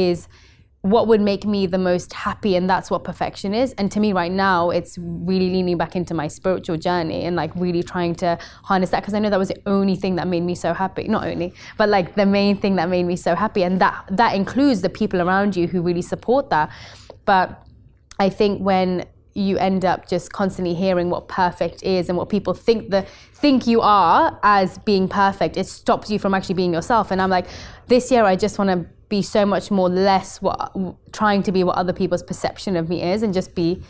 what would make me the most happy, and that's what perfection is. And to me right now, it's really leaning back into my spiritual journey and like really trying to harness that, because I know that was the only thing that made me so happy. Not only, but like the main thing that made me so happy, and that includes the people around you who really support that. But I think when you end up just constantly hearing what perfect is and what people think you are as being perfect, it stops you from actually being yourself. And I'm like, this year I just want to be so much more less trying to be what other people's perception of me is, and just be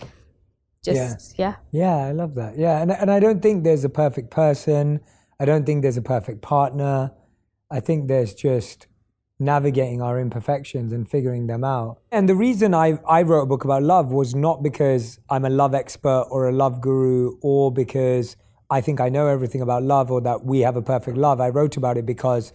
yeah, I love that. And I don't think there's a perfect person. I don't think there's a perfect partner. I think there's just navigating our imperfections and figuring them out. And the reason I wrote a book about love was not because I'm a love expert or a love guru, or because I think I know everything about love, or that we have a perfect love. I wrote about it because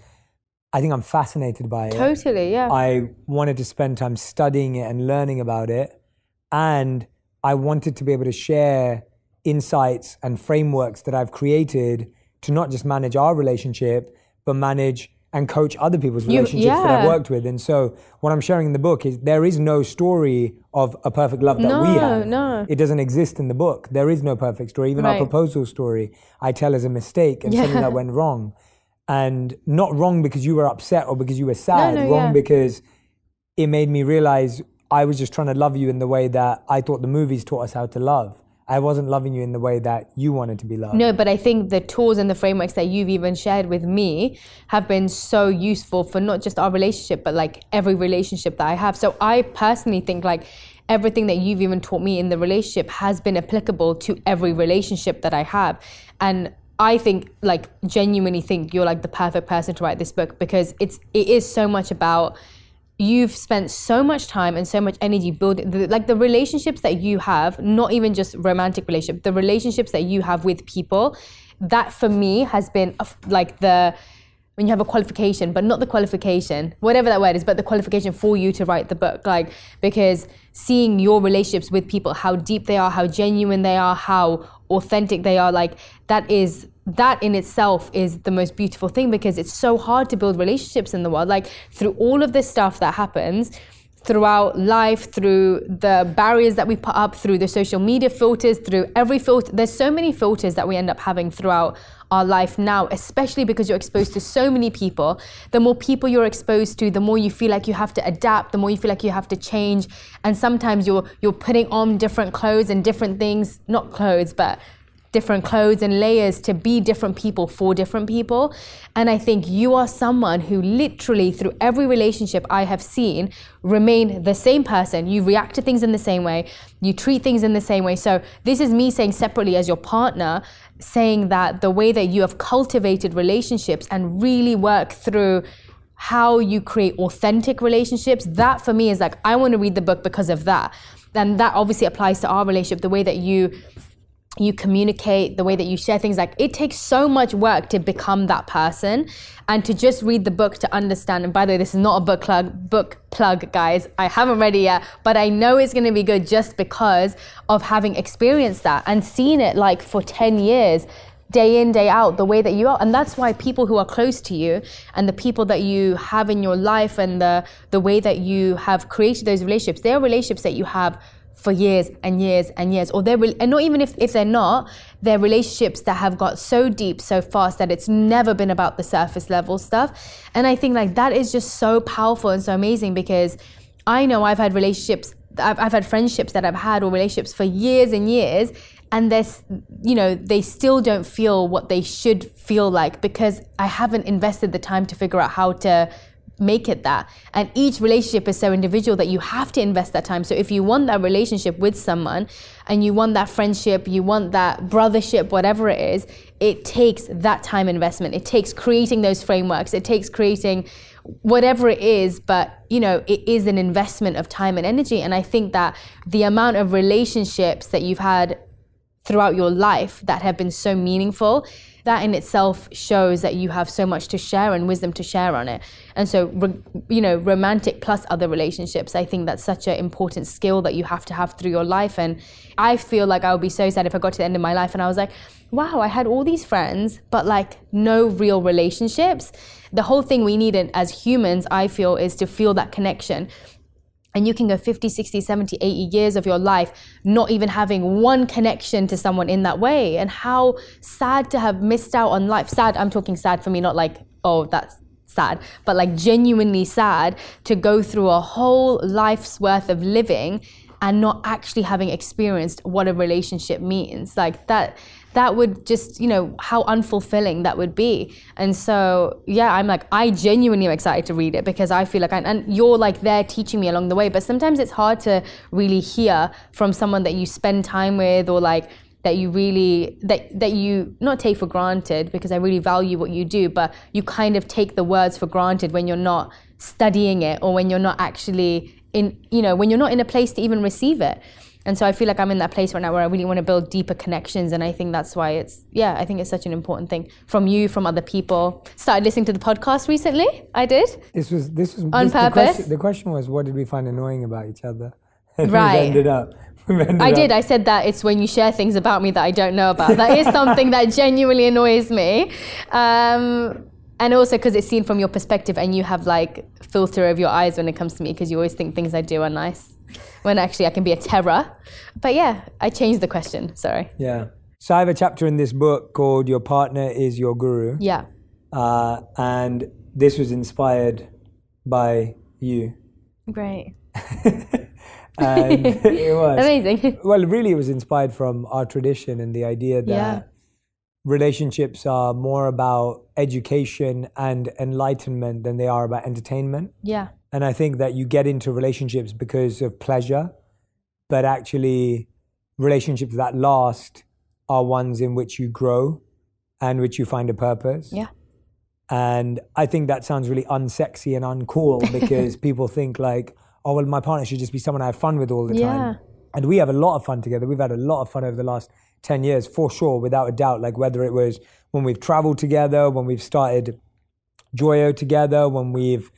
I think I'm fascinated by it. Totally, yeah. I wanted to spend time studying it and learning about it. And I wanted to be able to share insights and frameworks that I've created to not just manage our relationship, but manage and coach other people's relationships that I've worked with. And so what I'm sharing in the book is there is no story of a perfect love that we have. No. It doesn't exist in the book. There is no perfect story. Even our proposal story, I tell as a mistake and something that went wrong. And not wrong because you were upset or because you were sad, wrong because it made me realize I was just trying to love you in the way that I thought the movies taught us how to love. I wasn't loving you in the way that you wanted to be loved. No, but I think the tools and the frameworks that you've even shared with me have been so useful for not just our relationship, but like every relationship that I have. So I personally think like everything that you've even taught me in the relationship has been applicable to every relationship that I have. And I think, like, genuinely think you're like the perfect person to write this book, because it is so much about, you've spent so much time and so much energy building the relationships that you have, not even just romantic relationship, the relationships that you have with people. That for me has been like when you have a qualification, but not the qualification, whatever that word is, but the qualification for you to write the book. Like, because seeing your relationships with people, how deep they are, how genuine they are, how authentic they are, like that in itself is the most beautiful thing, because it's so hard to build relationships in the world. Like through all of this stuff that happens throughout life, through the barriers that we put up, through the social media filters, through every filter, there's so many filters that we end up having throughout our life now, especially because you're exposed to so many people. The more people you're exposed to, the more you feel like you have to adapt, the more you feel like you have to change. And sometimes you're putting on different clothes and different things, not clothes, but different clothes and layers to be different people for different people. And I think you are someone who literally through every relationship I have seen remain the same person. You react to things in the same way, you treat things in the same way. So this is me saying separately as your partner, saying that the way that you have cultivated relationships and really work through how you create authentic relationships, that for me is like, I want to read the book because of that. And that obviously applies to our relationship, the way that you communicate, the way that you share things. Like, it takes so much work to become that person, and to just read the book to understand. And by the way, this is not a book plug, guys. I haven't read it yet, but I know it's going to be good just because of having experienced that and seen it like for 10 years, day in, day out, the way that you are. And that's why people who are close to you and the people that you have in your life and the way that you have created those relationships, they are relationships that you have for years and years and years, or and not even if they're not, they're relationships that have got so deep so fast that it's never been about the surface level stuff. And I think like that is just so powerful and so amazing, because I know I've had relationships, I've had friendships that I've had, or relationships for years and years, and there's, you know, they still don't feel what they should feel like because I haven't invested the time to figure out how to make it that. And each relationship is so individual that you have to invest that time. So if you want that relationship with someone and you want that friendship, you want that brothership, whatever it is, it takes that time investment. It takes creating those frameworks. It takes creating whatever it is, but you know, it is an investment of time and energy. And I think that the amount of relationships that you've had throughout your life that have been so meaningful, that in itself shows that you have so much to share and wisdom to share on it. And so, you know, romantic plus other relationships, I think that's such an important skill that you have to have through your life. And I feel like I would be so sad if I got to the end of my life and I was like, wow, I had all these friends, but like no real relationships. The whole thing we need as humans, I feel, is to feel that connection. And you can go 50, 60, 70, 80 years of your life not even having one connection to someone in that way. And how sad to have missed out on life. Sad, I'm talking sad for me, not like, oh, that's sad, but like genuinely sad to go through a whole life's worth of living and not actually having experienced what a relationship means. Like that would just, you know, how unfulfilling that would be. And so, yeah, I'm like, I genuinely am excited to read it because I feel like, and you're like there teaching me along the way, but sometimes it's hard to really hear from someone that you spend time with or like, that you really, that you not take for granted, because I really value what you do, but you kind of take the words for granted when you're not studying it or when you're not actually in, you know, when you're not in a place to even receive it. And so I feel like I'm in that place right now where I really want to build deeper connections. And I think that's why it's, yeah, I think it's such an important thing from you, from other people. Started listening to the podcast recently. I did. This was on purpose. The question was, what did we find annoying about each other? And right. I did. I said that it's when you share things about me that I don't know about. That is something that genuinely annoys me. And also because it's seen from your perspective and you have like filter over your eyes when it comes to me because you always think things I do are nice. When actually I can be a terror. But yeah, I changed the question, sorry. Yeah. So I have a chapter in this book called Your Partner is Your Guru. Yeah. And this was inspired by you. Great. And it was. Amazing. Well, really it was inspired from our tradition and the idea that relationships are more about education and enlightenment than they are about entertainment. Yeah. And I think that you get into relationships because of pleasure, but actually relationships that last are ones in which you grow and which you find a purpose. Yeah. And I think that sounds really unsexy and uncool because people think like, oh, well, my partner should just be someone I have fun with all the time. And we have a lot of fun together. We've had a lot of fun over the last 10 years, for sure, without a doubt. Like whether it was when we've traveled together, when we've started Joyo together, when we've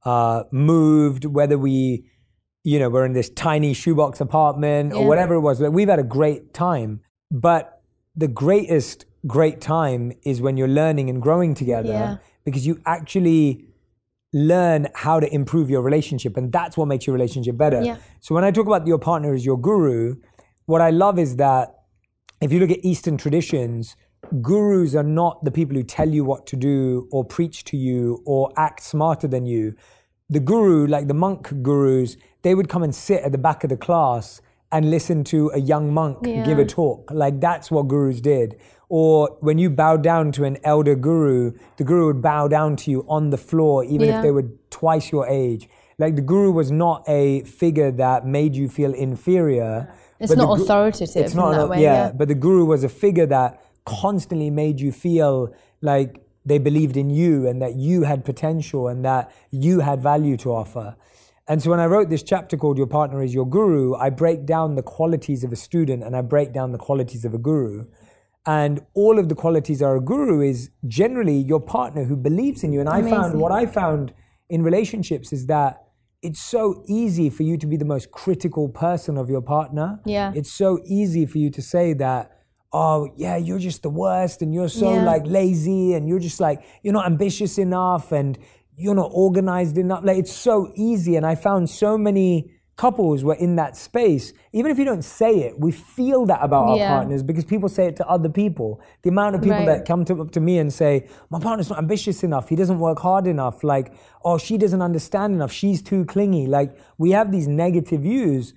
moved, whether we, you know, we're in this tiny shoebox apartment or whatever it was. We've had a great time. But the greatest great time is when you're learning and growing together because you actually learn how to improve your relationship, and that's what makes your relationship better. Yeah. So when I talk about your partner as your guru, what I love is that if you look at Eastern traditions, gurus are not the people who tell you what to do or preach to you or act smarter than you. The guru, like the monk gurus, they would come and sit at the back of the class and listen to a young monk give a talk. Like that's what gurus did. Or when you bow down to an elder guru, the guru would bow down to you on the floor, even if they were twice your age. Like the guru was not a figure that made you feel inferior. It's not authoritative. It's not in that way, but the guru was a figure that constantly made you feel like they believed in you and that you had potential and that you had value to offer. And so when I wrote this chapter called Your Partner is Your Guru, I break down the qualities of a student and I break down the qualities of a guru. And all of the qualities of a guru is generally your partner who believes in you. And what I found in relationships is that it's so easy for you to be the most critical person of your partner. Yeah. It's so easy for you to say that, oh, yeah, you're just the worst and you're so like lazy and you're just like, you're not ambitious enough and you're not organized enough. Like it's so easy. And I found so many couples were in that space. Even if you don't say it, we feel that about our partners because people say it to other people. The amount of people that come up to me and say, my partner's not ambitious enough. He doesn't work hard enough. Like, oh, she doesn't understand enough. She's too clingy. Like we have these negative views.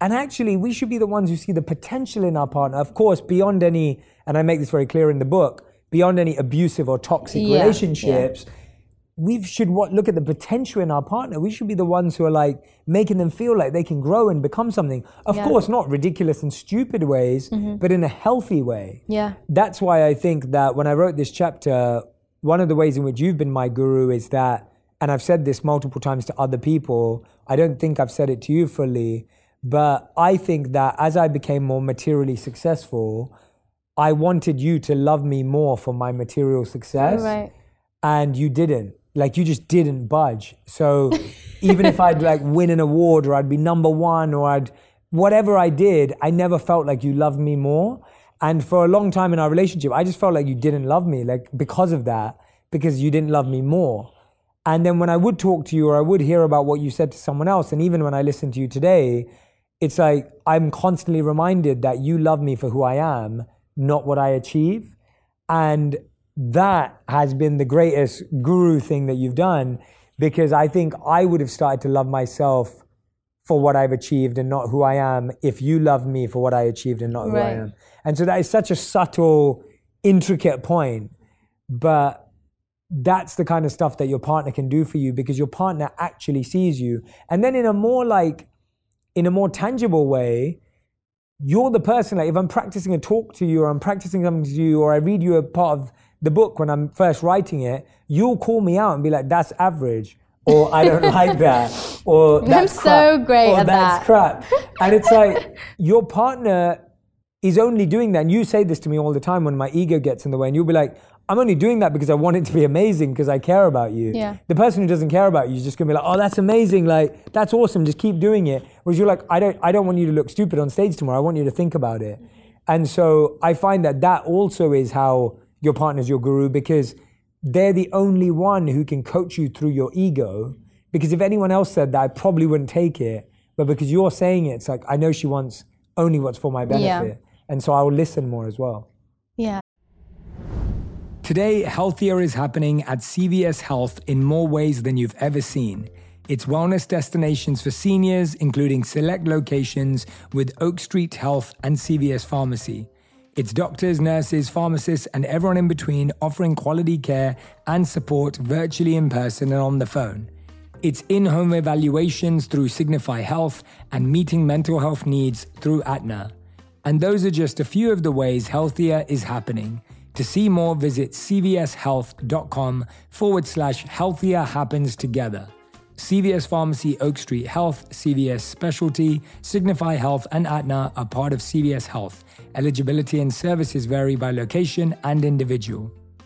And actually, we should be the ones who see the potential in our partner. Of course, beyond any, and I make this very clear in the book, beyond any abusive or toxic relationships, we should look at the potential in our partner. We should be the ones who are like making them feel like they can grow and become something. Of course, not ridiculous and stupid ways, but in a healthy way. Yeah. That's why I think that when I wrote this chapter, one of the ways in which you've been my guru is that, and I've said this multiple times to other people, I don't think I've said it to you fully, but I think that as I became more materially successful, I wanted you to love me more for my material success. Right. And you didn't. Like, you just didn't budge. So even if I'd like win an award or I'd be number one or whatever I did, I never felt like you loved me more. And for a long time in our relationship, I just felt like you didn't love me, like because of that, because you didn't love me more. And then when I would talk to you or I would hear about what you said to someone else, and even when I listen to you today, it's like I'm constantly reminded that you love me for who I am, not what I achieve. And that has been the greatest guru thing that you've done, because I think I would have started to love myself for what I've achieved and not who I am if you loved me for what I achieved and not who I am. And so that is such a subtle, intricate point, but that's the kind of stuff that your partner can do for you, because your partner actually sees you. And then in a more tangible way, you're the person, like if I'm practicing a talk to you or I'm practicing something to you or I read you a part of the book when I'm first writing it, you'll call me out and be like, that's average, or I don't like that, or that's crap, so great or at that's that. crap. And it's like, your partner is only doing that. And you say this to me all the time when my ego gets in the way, and you'll be like, I'm only doing that because I want it to be amazing because I care about you. Yeah. The person who doesn't care about you is just gonna be like, oh, that's amazing, like that's awesome, just keep doing it. Whereas you're like, I don't want you to look stupid on stage tomorrow, I want you to think about it. And so I find that also is how your partner's your guru, because they're the only one who can coach you through your ego. Because if anyone else said that, I probably wouldn't take it. But because you're saying it, it's like, I know she wants only what's for my benefit. Yeah. And so I will listen more as well. Yeah. Today, Healthier is happening at CVS Health in more ways than you've ever seen. It's wellness destinations for seniors, including select locations with Oak Street Health and CVS Pharmacy. It's doctors, nurses, pharmacists, and everyone in between offering quality care and support virtually, in person, and on the phone. It's in-home evaluations through Signify Health and meeting mental health needs through Aetna. And those are just a few of the ways Healthier is happening. To see more, visit cvshealth.com/healthier happens together. CVS Pharmacy, Oak Street Health, CVS Specialty, Signify Health, and Aetna are part of CVS Health. Eligibility and services vary by location and individual.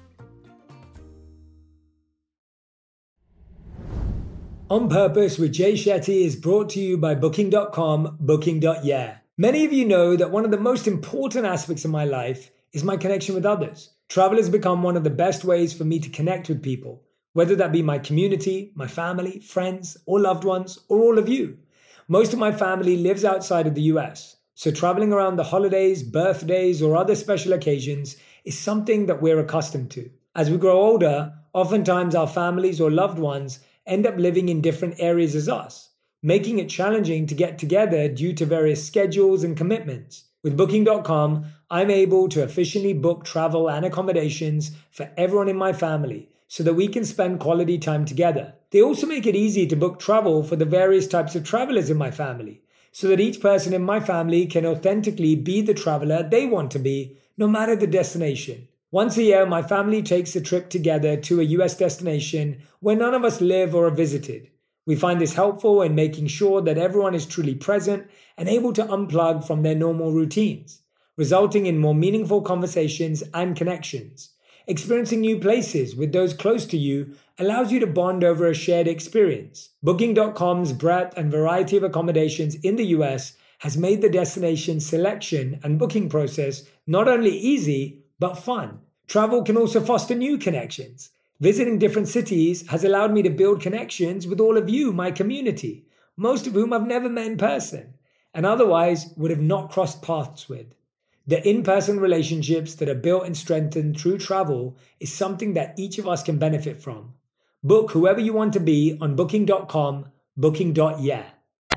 On Purpose with Jay Shetty is brought to you by Booking.com, Booking.yeah. Many of you know that one of the most important aspects of my life is my connection with others. Travel has become one of the best ways for me to connect with people, whether that be my community, my family, friends, or loved ones, or all of you. Most of my family lives outside of the US, so traveling around the holidays, birthdays, or other special occasions is something that we're accustomed to. As we grow older, oftentimes our families or loved ones end up living in different areas as us, making it challenging to get together due to various schedules and commitments. With Booking.com, I'm able to efficiently book travel and accommodations for everyone in my family so that we can spend quality time together. They also make it easy to book travel for the various types of travelers in my family so that each person in my family can authentically be the traveler they want to be, no matter the destination. Once a year, my family takes a trip together to a US destination where none of us live or are visited. We find this helpful in making sure that everyone is truly present and able to unplug from their normal routines, resulting in more meaningful conversations and connections. Experiencing new places with those close to you allows you to bond over a shared experience. Booking.com's breadth and variety of accommodations in the US has made the destination selection and booking process not only easy, but fun. Travel can also foster new connections. Visiting different cities has allowed me to build connections with all of you, my community, most of whom I've never met in person, and otherwise would have not crossed paths with. The in-person relationships that are built and strengthened through travel is something that each of us can benefit from. Book whoever you want to be on Booking.com, Booking.yeah.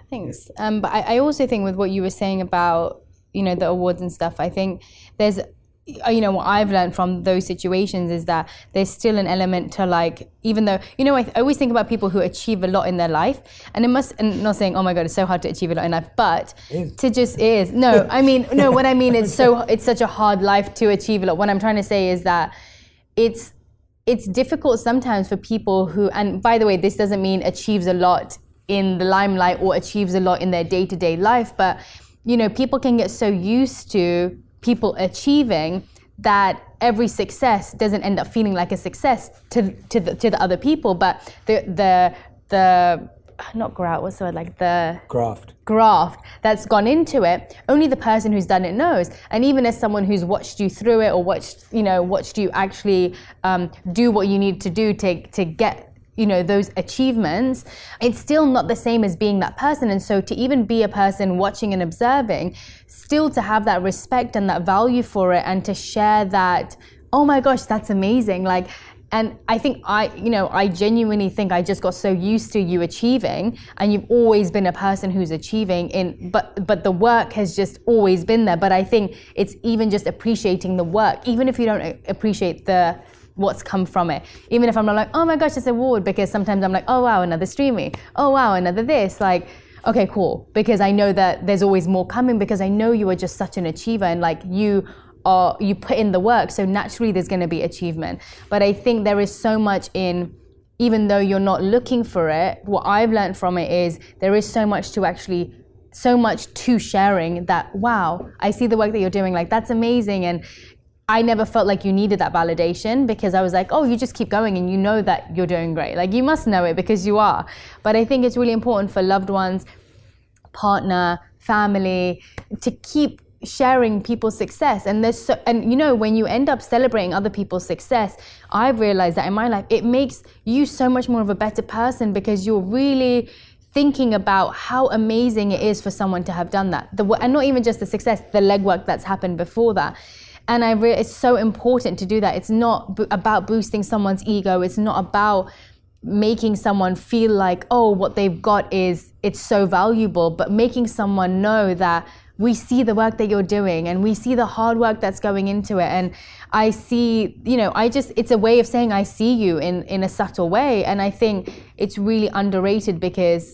Thanks. But I also think with what you were saying about, the awards and stuff, I think there's, what I've learned from those situations is that there's still an element to like, even though, I always think about people who achieve a lot in their life, and and not saying, oh my God, it's so hard to achieve a lot in life, but no, what I mean is it's such a hard life to achieve a lot. What I'm trying to say is that it's difficult sometimes for people who, and by the way, this doesn't mean achieves a lot in the limelight or achieves a lot in their day-to-day life, but people can get so used to people achieving that every success doesn't end up feeling like a success to the other people, but the not grout, what's the word, like the graft that's gone into it, only the person who's done it knows. And even as someone who's watched you through it, or watched you actually do what you need to do to get those achievements, it's still not the same as being that person. And so to even be a person watching and observing, still to have that respect and that value for it, and to share that, oh my gosh, that's amazing. And I think I genuinely think I just got so used to you achieving, and you've always been a person who's achieving but the work has just always been there. But I think it's even just appreciating the work, even if you don't appreciate what's come from it. Even if I'm not like, oh my gosh, this award, because sometimes I'm like, oh wow, another streamy. Oh wow, another this. Like, okay, cool. Because I know that there's always more coming, because I know you are just such an achiever, and like you put in the work, so naturally there's going to be achievement. But I think there is so much in, even though you're not looking for it, what I've learned from it is there is so much to sharing, that, wow, I see the work that you're doing, like that's amazing. And I never felt like you needed that validation, because I was like, oh, you just keep going and you know that you're doing great. Like you must know it because you are. But I think it's really important for loved ones, partner, family, to keep sharing people's success. And when you end up celebrating other people's success, I've realized that in my life, it makes you so much more of a better person, because you're really thinking about how amazing it is for someone to have done that. And not even just the success, the legwork that's happened before that. And it's so important to do that. It's not about boosting someone's ego. It's not about making someone feel like, oh, what they've got it's so valuable, but making someone know that we see the work that you're doing, and we see the hard work that's going into it. And I see, it's a way of saying I see you in a subtle way. And I think it's really underrated, because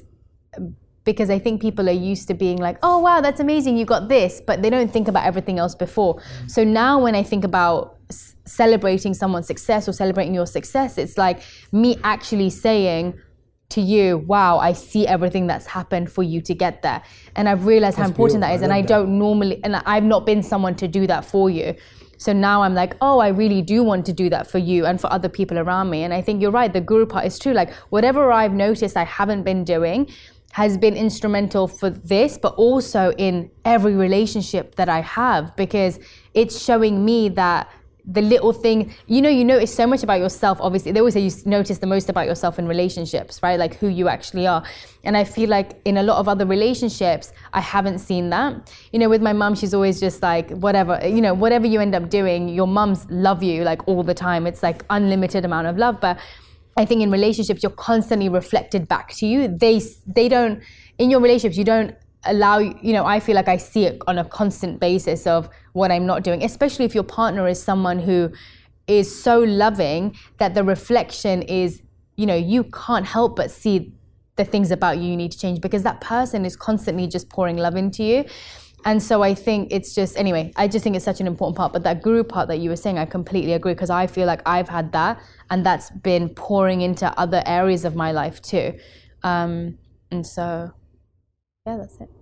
I think people are used to being like, oh wow, that's amazing, you got this, but they don't think about everything else before. So now when I think about celebrating someone's success or celebrating your success, it's like me actually saying to you, wow, I see everything that's happened for you to get there. And I've realized how important that is. And I don't normally, and I've not been someone to do that for you. So now I'm like, oh, I really do want to do that for you and for other people around me. And I think you're right, the guru part is true. Like whatever I've noticed I haven't been doing has been instrumental for this, but also in every relationship that I have, because it's showing me that the little thing, you notice so much about yourself. Obviously, they always say you notice the most about yourself in relationships, right? Like who you actually are. And I feel like in a lot of other relationships, I haven't seen that. With my mum, she's always just like, whatever you end up doing, your mums love you like all the time. It's like unlimited amount of love. But I think in relationships, you're constantly reflected back to you. They don't, in your relationships, you don't allow, I feel like I see it on a constant basis of what I'm not doing, especially if your partner is someone who is so loving that the reflection is, you can't help but see the things about you need to change, because that person is constantly just pouring love into you. And so I think it's just, anyway, I just think it's such an important part. But that guru part that you were saying, I completely agree, because I feel like I've had that, and that's been pouring into other areas of my life too. And so, yeah, that's it.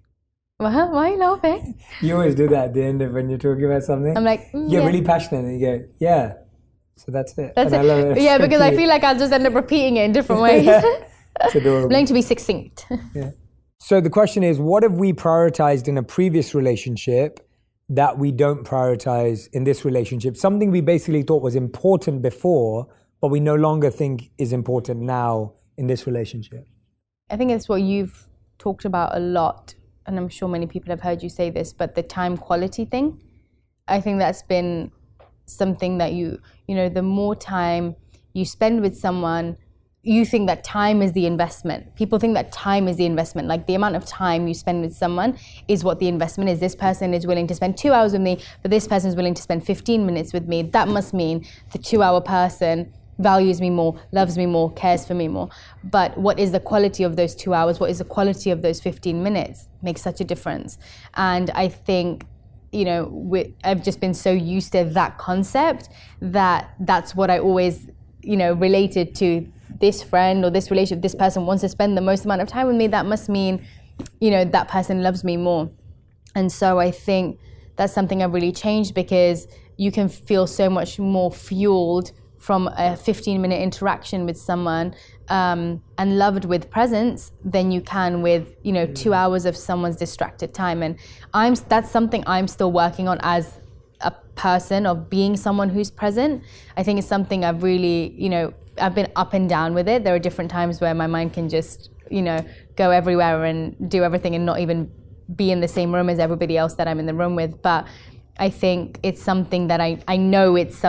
Why are you laughing? You always do that at the end of when you're talking about something. I'm like, you're really passionate, and you go, yeah. So that's it. That's it. I love it. Yeah, because I feel like I'll just end up repeating it in different ways. It's adorable. Learning to be succinct. Yeah. So the question is, what have we prioritized in a previous relationship that we don't prioritize in this relationship? Something we basically thought was important before, but we no longer think is important now in this relationship. I think it's what you've talked about a lot, and I'm sure many people have heard you say this, but the time quality thing. I think that's been something that the more time you spend with someone, you think that time is the investment. People think that time is the investment. Like the amount of time you spend with someone is what the investment is. This person is willing to spend 2 hours with me, but this person is willing to spend 15 minutes with me. That must mean the 2-hour person values me more, loves me more, cares for me more. But what is the quality of those 2 hours? What is the quality of those 15 minutes? Makes such a difference. And I think, you know, I've just been so used to that concept that that's what I always, you know, related to. This friend or this relationship, this person wants to spend the most amount of time with me, that must mean, you know, that person loves me more. And so I think that's something I've really changed, because you can feel so much more fueled from a 15-minute interaction with someone and loved with presence than you can with, you know, 2 hours of someone's distracted time. And that's something I'm still working on as a person, of being someone who's present. I think it's something I've really, you know, I've been up and down with it. There are different times where my mind can just, you know, go everywhere and do everything and not even be in the same room as everybody else that I'm in the room with. But I think it's something that I know it's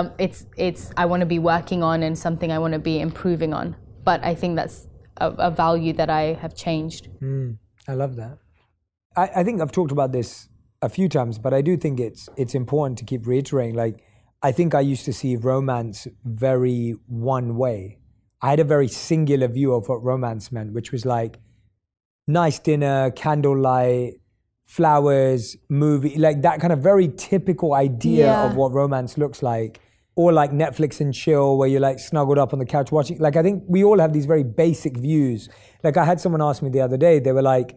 I want to be working on and something I want to be improving on. But I think that's a value that I have changed. I love that. I think I've talked about this a few times, but I do think it's important to keep reiterating. Like, I think I used to see romance very one way. I had a very singular view of what romance meant, which was like nice dinner, candlelight, flowers, movie, like that kind of very typical idea of what romance looks like. Or like Netflix and chill, where you're like snuggled up on the couch watching. Like, I think we all have these very basic views. Like, I had someone ask me the other day, they were like,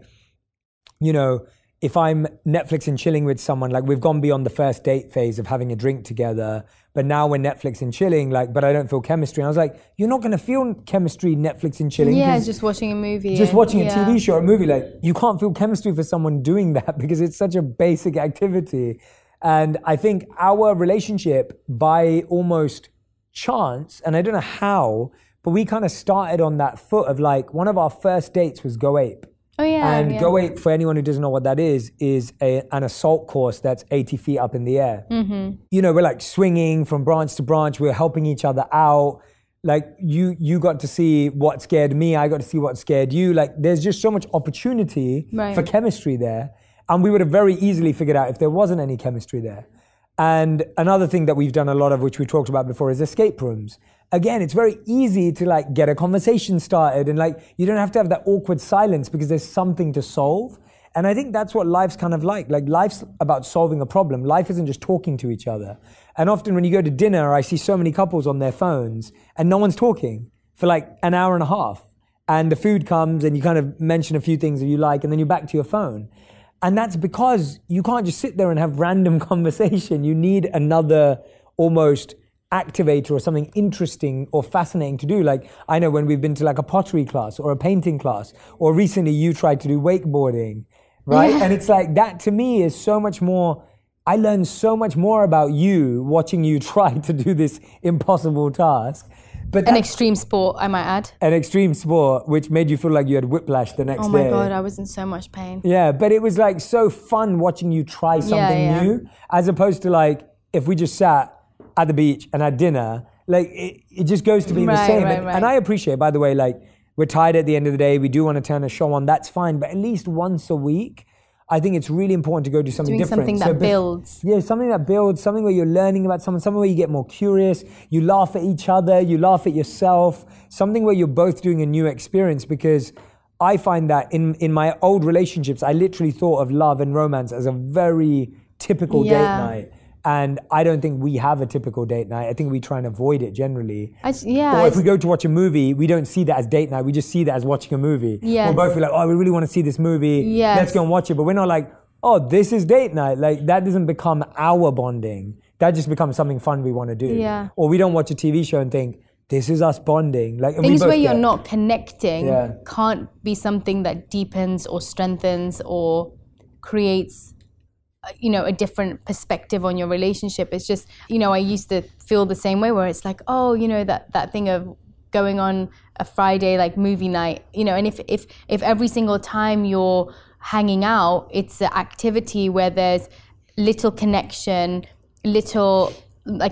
you know, if I'm Netflix and chilling with someone, like we've gone beyond the first date phase of having a drink together, but now we're Netflix and chilling, like, but I don't feel chemistry. And I was like, you're not going to feel chemistry Netflix and chilling. Yeah, just watching a movie. Just watching a TV show or a movie. Like, you can't feel chemistry for someone doing that because it's such a basic activity. And I think our relationship, by almost chance, and I don't know how, but we kind of started on that foot of like, one of our first dates was Go Ape. Oh, yeah. And Go Ape, for anyone who doesn't know what that is an assault course that's 80 feet up in the air. Mm-hmm. You know, we're like swinging from branch to branch. We're helping each other out. Like, you got to see what scared me. I got to see what scared you. Like, there's just so much opportunity for chemistry there. And we would have very easily figured out if there wasn't any chemistry there. And another thing that we've done a lot of, which we talked about before, is escape rooms. Again, it's very easy to like get a conversation started, and like you don't have to have that awkward silence because there's something to solve. And I think that's what life's kind of like. Like, life's about solving a problem. Life isn't just talking to each other. And often when you go to dinner, I see so many couples on their phones and no one's talking for like an hour and a half. And the food comes and you kind of mention a few things that you like, and then you're back to your phone. And that's because you can't just sit there and have random conversation. You need another almost activator or something interesting or fascinating to do. Like, I know when we've been to like a pottery class or a painting class, or recently you tried to do wakeboarding, right? Yeah. And it's like, that to me is so much more, I learned so much more about you watching you try to do this impossible task. But an extreme sport, I might add. An extreme sport, which made you feel like you had whiplash the next day. Oh my God, I was in so much pain. Yeah, but it was like so fun watching you try something new, as opposed to like, if we just sat at the beach and had dinner, like it just goes to being the same. And I appreciate, by the way, like, we're tired at the end of the day, we do want to turn a show on, that's fine. But at least once a week, I think it's really important to go do something different. Something that builds. Yeah, something that builds, something where you're learning about someone, something where you get more curious, you laugh at each other, you laugh at yourself, something where you're both doing a new experience. Because I find that in my old relationships, I literally thought of love and romance as a very typical date night. And I don't think we have a typical date night. I think we try and avoid it generally. Or if we go to watch a movie, we don't see that as date night. We just see that as watching a movie. We'll both be like, oh, we really want to see this movie. Let's go and watch it. But we're not like, oh, this is date night. Like, that doesn't become our bonding. That just becomes something fun we want to do. Or we don't watch a TV show and think, this is us bonding. Like, things where you're not connecting can't be something that deepens or strengthens or creates, you know, a different perspective on your relationship. It's just, you know, I used to feel the same way, where it's like, oh, you know, that thing of going on a Friday like movie night, you know, and if every single time you're hanging out, it's an activity where there's little connection, little like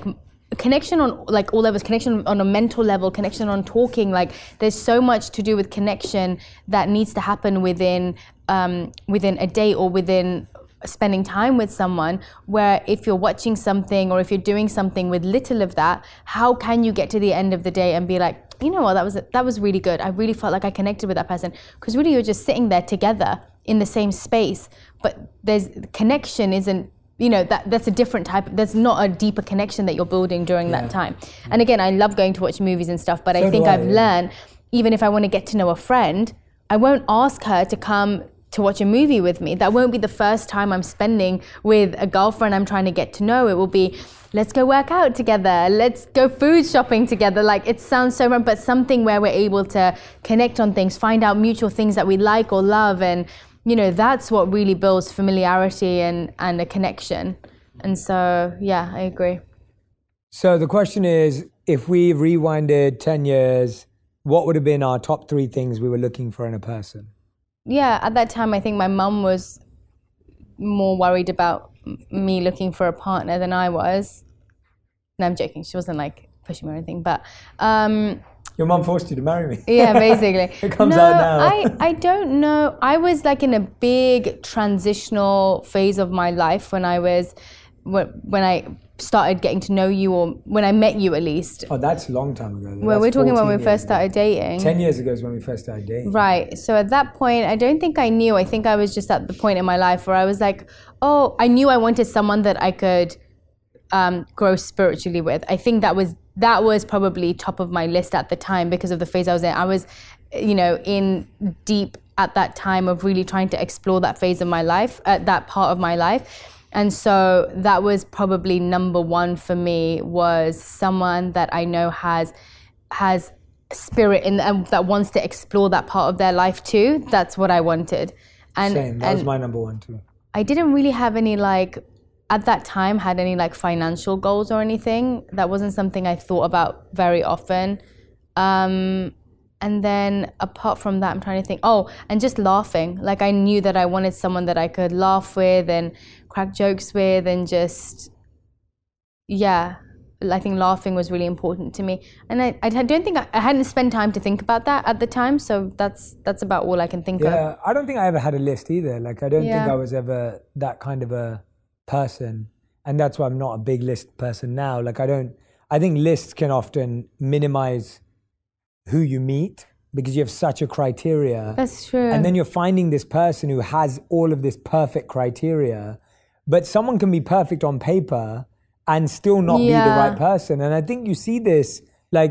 connection on like all levels, connection on a mental level, connection on talking, like there's so much to do with connection that needs to happen within a day or within spending time with someone, where if you're watching something or if you're doing something with little of that, how can you get to the end of the day and be like, you know what, that was really good. I really felt like I connected with that person. Because really you're just sitting there together in the same space, but there's connection isn't, you know, that's a different type. There's not a deeper connection that you're building during that time. And again, I love going to watch movies and stuff, but I think I've learned, even if I want to get to know a friend, I won't ask her to come to watch a movie with me. That won't be the first time I'm spending with a girlfriend I'm trying to get to know. It will be, let's go work out together, let's go food shopping together. Like, it sounds so wrong, but something where we're able to connect on things, find out mutual things that we like or love, and you know, that's what really builds familiarity and a connection. And so, yeah, I agree. So the question is, if we rewinded 10 years, what would have been our top 3 things we were looking for in a person? Yeah, at that time, I think my mum was more worried about me looking for a partner than I was. No, I'm joking. She wasn't like pushing me or anything, but... Your mum forced you to marry me. Yeah, basically. It comes out now. I don't know. I was like in a big transitional phase of my life when I started getting to know you, or when I met you at least. Oh, that's a long time ago. Well, we're talking when we first started dating. 10 years ago is when we first started dating. Right. So at that point, I don't think I knew. I think I was just at the point in my life where I was like, oh, I knew I wanted someone that I could grow spiritually with. I think that was probably top of my list at the time because of the phase I was in. I was, you know, in deep at that time of really trying to explore that phase of my life, that part of my life. And so that was probably number one for me, was someone that I know has spirit and that wants to explore that part of their life too. That's what I wanted. And same, that was my number one too. I didn't really have any at that time had any financial goals or anything. That wasn't something I thought about very often. And then apart from that, I'm trying to think, and just laughing. Like, I knew that I wanted someone that I could laugh with and crack jokes with, and just, yeah, I think laughing was really important to me. And I don't think I hadn't spent time to think about that at the time, so that's about all I can think of. Yeah, I don't think I ever had a list either. Like, I don't think I was ever that kind of a person, and that's why I'm not a big list person now. Like, I think lists can often minimize who you meet because you have such a criteria. That's true. And then you're finding this person who has all of this perfect criteria, but someone can be perfect on paper and still not be the right person. And I think you see this,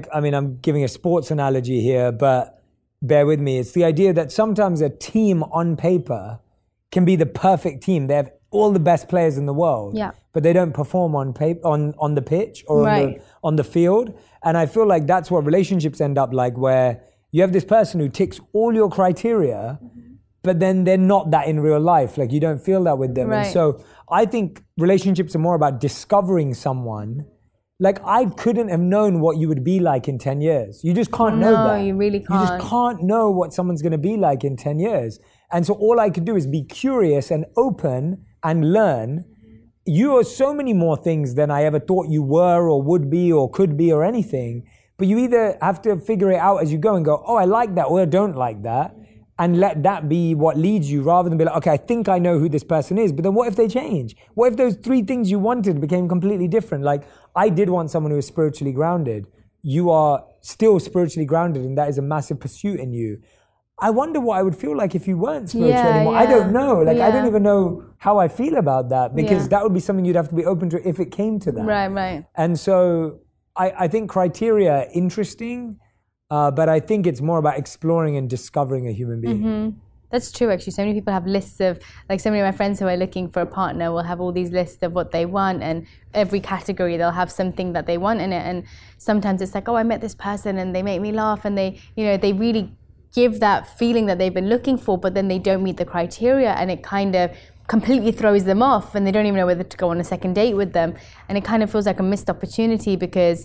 I'm giving a sports analogy here, but bear with me. It's the idea that sometimes a team on paper can be the perfect team. They have all the best players in the world, but they don't perform on the pitch or on the field. And I feel like that's what relationships end up like, where you have this person who ticks all your criteria, but then they're not that in real life. Like, you don't feel that with them. Right. And so I think relationships are more about discovering someone. Like, I couldn't have known what you would be like in 10 years. You just can't know that. No, you really can't. You just can't know what someone's going to be like in 10 years. And so all I could do is be curious and open and learn. You are so many more things than I ever thought you were or would be or could be or anything. But you either have to figure it out as you go and go, I like that, or I don't like that. And let that be what leads you, rather than be like, okay, I think I know who this person is. But then what if they change? What if those 3 things you wanted became completely different? Like, I did want someone who was spiritually grounded. You are still spiritually grounded, and that is a massive pursuit in you. I wonder what I would feel like if you weren't spiritual anymore. I don't know. I don't even know how I feel about that, because that would be something you'd have to be open to if it came to that. Right. And so I think criteria are interesting, but I think it's more about exploring and discovering a human being. Mm-hmm. That's true, actually. So many people have lists of, so many of my friends who are looking for a partner will have all these lists of what they want, and every category they'll have something that they want in it. And sometimes it's like, I met this person and they make me laugh, and they really give that feeling that they've been looking for, but then they don't meet the criteria, and it kind of completely throws them off, and they don't even know whether to go on a second date with them. And it kind of feels like a missed opportunity, because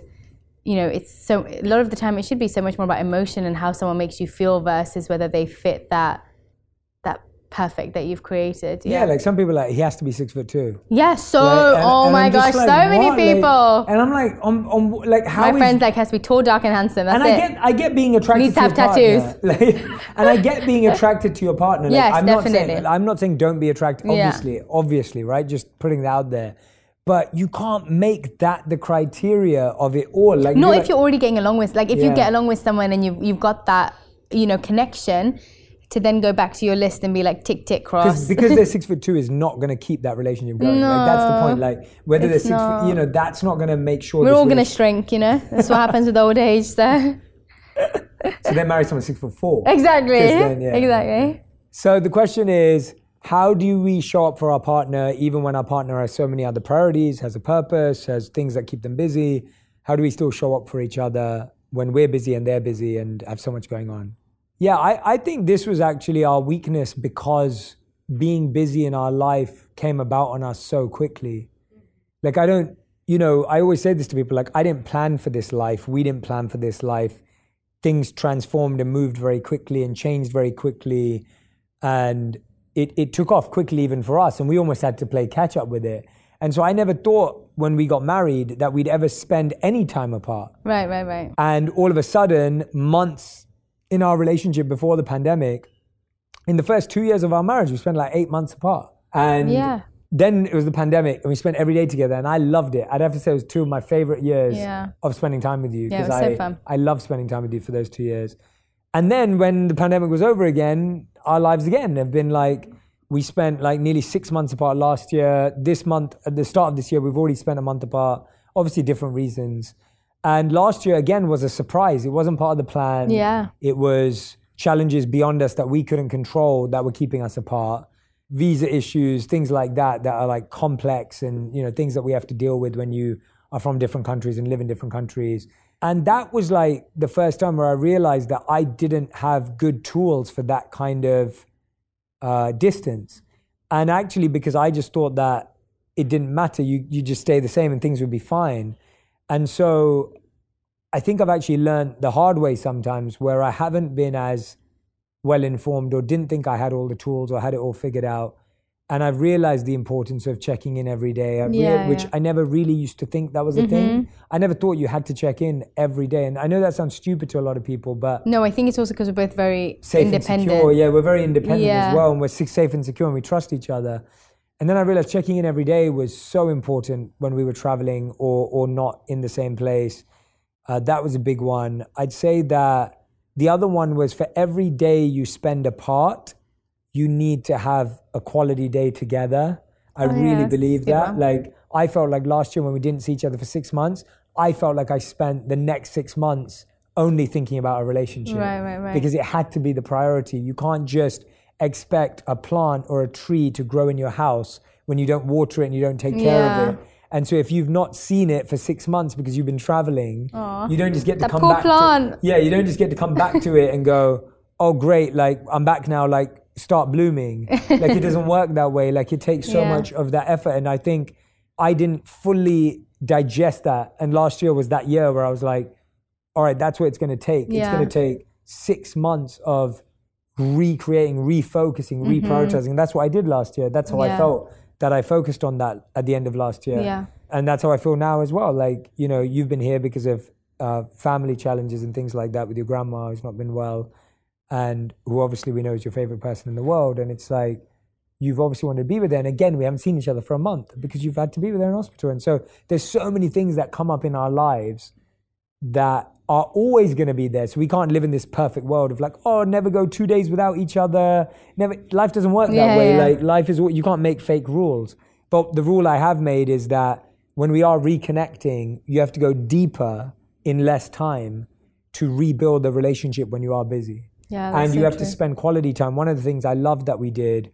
it's so, a lot of the time it should be so much more about emotion and how someone makes you feel versus whether they fit that perfect that you've created. Yeah, like some people are like, he has to be 6'2". Yeah, so, Like, oh my I'm just gosh, like, so many what? people. Like, and I'm like, like how My friend's like, has to be tall, dark and handsome. That's and it. I get being attracted Needs to to your have partner. Like, and I get being attracted to your partner. Like, Yes, I'm definitely. I'm not saying don't be attracted, obviously, right? Just putting that out there. But you can't make that the criteria of it all. Like, Not if you're already getting along with, like if you Yeah. get along with someone and you've got that, connection, to then go back to your list and be like tick, tick, cross. because they're 6'2" is not going to keep that relationship going. Like, that's the point. Like whether they're it's 6 foot, not. that's not going to make sure. We're this all going to relationship- shrink, That's what happens with old age, so. So they marry someone 6'4". Exactly. 'Cause then, yeah. Exactly. So the question is, how do we show up for our partner even when our partner has so many other priorities, has a purpose, has things that keep them busy? How do we still show up for each other when we're busy and they're busy and have so much going on? Yeah, I think this was actually our weakness because being busy in our life came about on us so quickly. Like I always say this to people, like I didn't plan for this life. We didn't plan for this life. Things transformed and moved very quickly and changed very quickly. And it took off quickly even for us, and we almost had to play catch up with it. And so I never thought when we got married that we'd ever spend any time apart. Right. And all of a sudden, months in our relationship before the pandemic, in the first 2 years of our marriage, we spent like 8 months apart. And then it was the pandemic and we spent every day together, and I loved it. I'd have to say it was 2 of my favorite years of spending time with you. Yeah, it was so fun. I love spending time with you for those 2 years. And then when the pandemic was over again, our lives again have been like, we spent like nearly 6 months apart last year. This month, at the start of this year, we've already spent a month apart, obviously different reasons. And last year again was a surprise. It wasn't part of the plan. Yeah. It was challenges beyond us that we couldn't control that were keeping us apart. Visa issues, things like that are like complex and, things that we have to deal with when you are from different countries and live in different countries. And that was like the first time where I realized that I didn't have good tools for that kind of distance. And actually, because I just thought that it didn't matter, you just stay the same and things would be fine. And so I think I've actually learned the hard way sometimes where I haven't been as well informed or didn't think I had all the tools or had it all figured out. And I've realized the importance of checking in every day, which I never really used to think that was a thing. I never thought you had to check in every day. And I know that sounds stupid to a lot of people, but... No, I think it's also because we're both very safe independent. And secure. Yeah, we're very independent as well. And we're safe and secure and we trust each other. And then I realized checking in every day was so important when we were traveling or not in the same place. That was a big one. I'd say that the other one was for every day you spend apart, you need to have a quality day together. I really believe that. Like, I felt like last year when we didn't see each other for 6 months, I felt like I spent the next 6 months only thinking about a relationship. Right. Because it had to be the priority. You can't just expect a plant or a tree to grow in your house when you don't water it and you don't take care of it. And so if you've not seen it for 6 months because you've been traveling, you don't just get to come back to it. You don't just get to come back to it and go, oh great, like I'm back now, like start blooming. Like it doesn't work that way. Like it takes so much of that effort. And I think I didn't fully digest that. And last year was that year where I was like, all right, that's what it's going to take. It's going to take 6 months of recreating, refocusing, reprioritizing. And that's what I did last year. That's how I felt, that I focused on that at the end of last year. Yeah. And that's how I feel now as well. Like, you've been here because of family challenges and things like that with your grandma who's not been well, and who obviously we know is your favorite person in the world. And it's like, you've obviously wanted to be with her. And again, we haven't seen each other for a month because you've had to be with her in hospital. And so there's so many things that come up in our lives that are always going to be there. So we can't live in this perfect world of like, oh, never go 2 days without each other. Never. Life doesn't work that way. Like life is, you can't make fake rules. But the rule I have made is that when we are reconnecting, you have to go deeper in less time to rebuild the relationship when you are busy. And you have to spend quality time. One of the things I loved that we did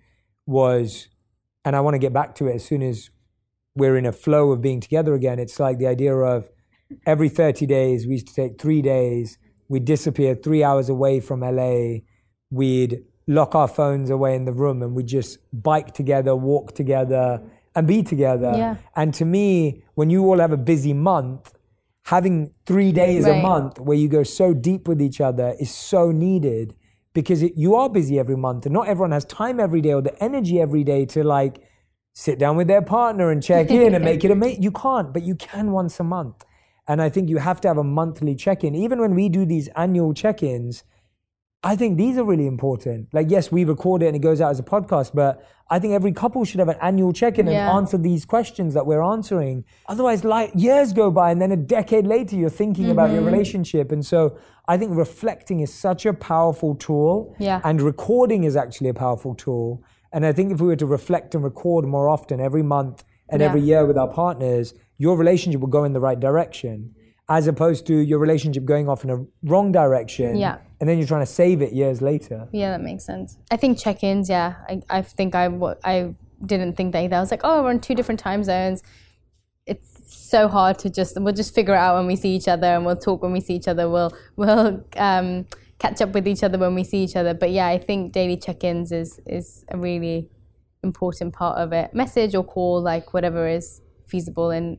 was, and I want to get back to it as soon as we're in a flow of being together again, it's like the idea of every 30 days, we used to take 3 days, we'd disappear 3 hours away from LA, we'd lock our phones away in the room and we'd just bike together, walk together and be together. And to me, when you all have a busy month, having 3 days a month where you go so deep with each other is so needed, because you are busy every month and not everyone has time every day or the energy every day to like sit down with their partner and check in and make it amazing. You can't, but you can once a month. And I think you have to have a monthly check-in. Even when we do these annual check-ins, I think these are really important. Like, yes, we record it and it goes out as a podcast, but I think every couple should have an annual check-in and answer these questions that we're answering. Otherwise, like years go by and then a decade later, you're thinking about your relationship. And so I think reflecting is such a powerful tool. Yeah. And recording is actually a powerful tool. And I think if we were to reflect and record more often every month and every year with our partners, your relationship will go in the right direction, as opposed to your relationship going off in a wrong direction. Yeah. And then you're trying to save it years later. Yeah, that makes sense. I think check-ins, I think I didn't think that either. I was like, oh, we're on 2 different time zones. It's so hard to we'll just figure it out when we see each other, and we'll talk when we see each other. We'll catch up with each other when we see each other. But yeah, I think daily check-ins is a really important part of it. Message or call, like whatever is feasible and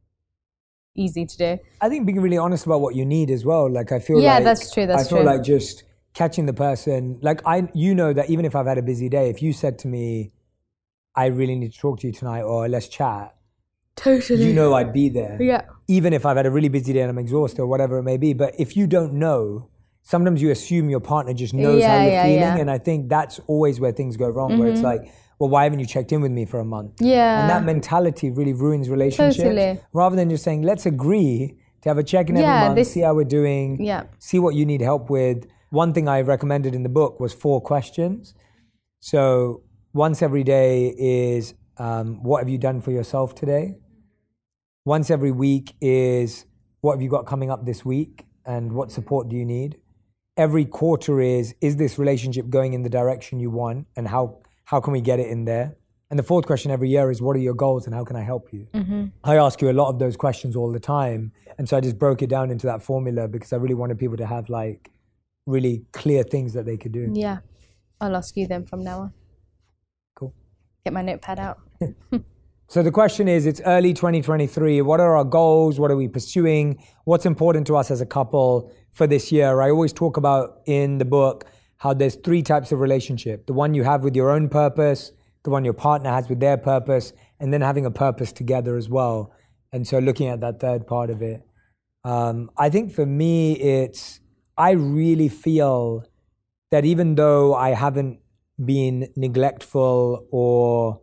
easy to do. I think being really honest about what you need as well. Like I feel like... Yeah, that's true, I feel like just catching the person, like you know that even if I've had a busy day, if you said to me, I really need to talk to you tonight or let's chat. Totally. You know I'd be there. Yeah. Even if I've had a really busy day and I'm exhausted or whatever it may be. But if you don't know, sometimes you assume your partner just knows how you're feeling. Yeah. And I think that's always where things go wrong, where it's like, well, why haven't you checked in with me for a month? Yeah. And that mentality really ruins relationships. Totally. Rather than just saying, let's agree to have a check-in every month, see how we're doing, see what you need help with. One thing I recommended in the book was 4 questions. So once every day is, what have you done for yourself today? Once every week is, what have you got coming up this week? And what support do you need? Every quarter is this relationship going in the direction you want? And how can we get it in there? And the 4th question every year is, what are your goals and how can I help you? I ask you a lot of those questions all the time. And so I just broke it down into that formula because I really wanted people to have like really clear things that they could do. Yeah. I'll ask you then from now on. Cool. Get my notepad out. So the question is, it's early 2023. What are our goals? What are we pursuing? What's important to us as a couple for this year? I always talk about in the book how there's 3 types of relationship. The one you have with your own purpose, the one your partner has with their purpose, and then having a purpose together as well. And so looking at that 3rd part of it. I think for me, I really feel that even though I haven't been neglectful or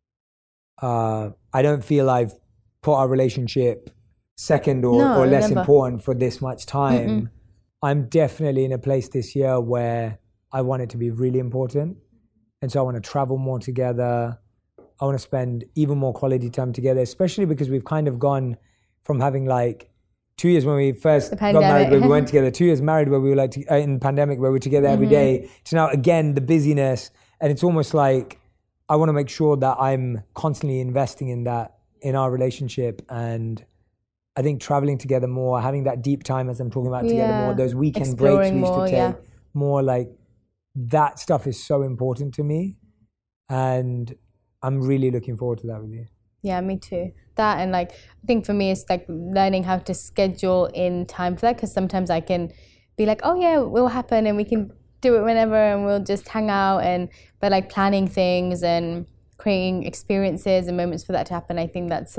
I don't feel I've put our relationship second or less important for this much time, I'm definitely in a place this year where I want it to be really important. And so I want to travel more together. I want to spend even more quality time together, especially because we've kind of gone from having like 2 years when we first got married where we weren't together, 2 years married where we were like in pandemic where we were together every day, to now again the busyness. And it's almost like I want to make sure that I'm constantly investing in that, in our relationship. And I think traveling together more, having that deep time as I'm talking about together more, those weekend breaks we used to take, more like that stuff is so important to me. And I'm really looking forward to that with you. Yeah, me too. That, and like, I think for me, it's like learning how to schedule in time for that, because sometimes I can be like, oh yeah, it will happen and we can do it whenever and we'll just hang out, but like planning things and creating experiences and moments for that to happen, I think that's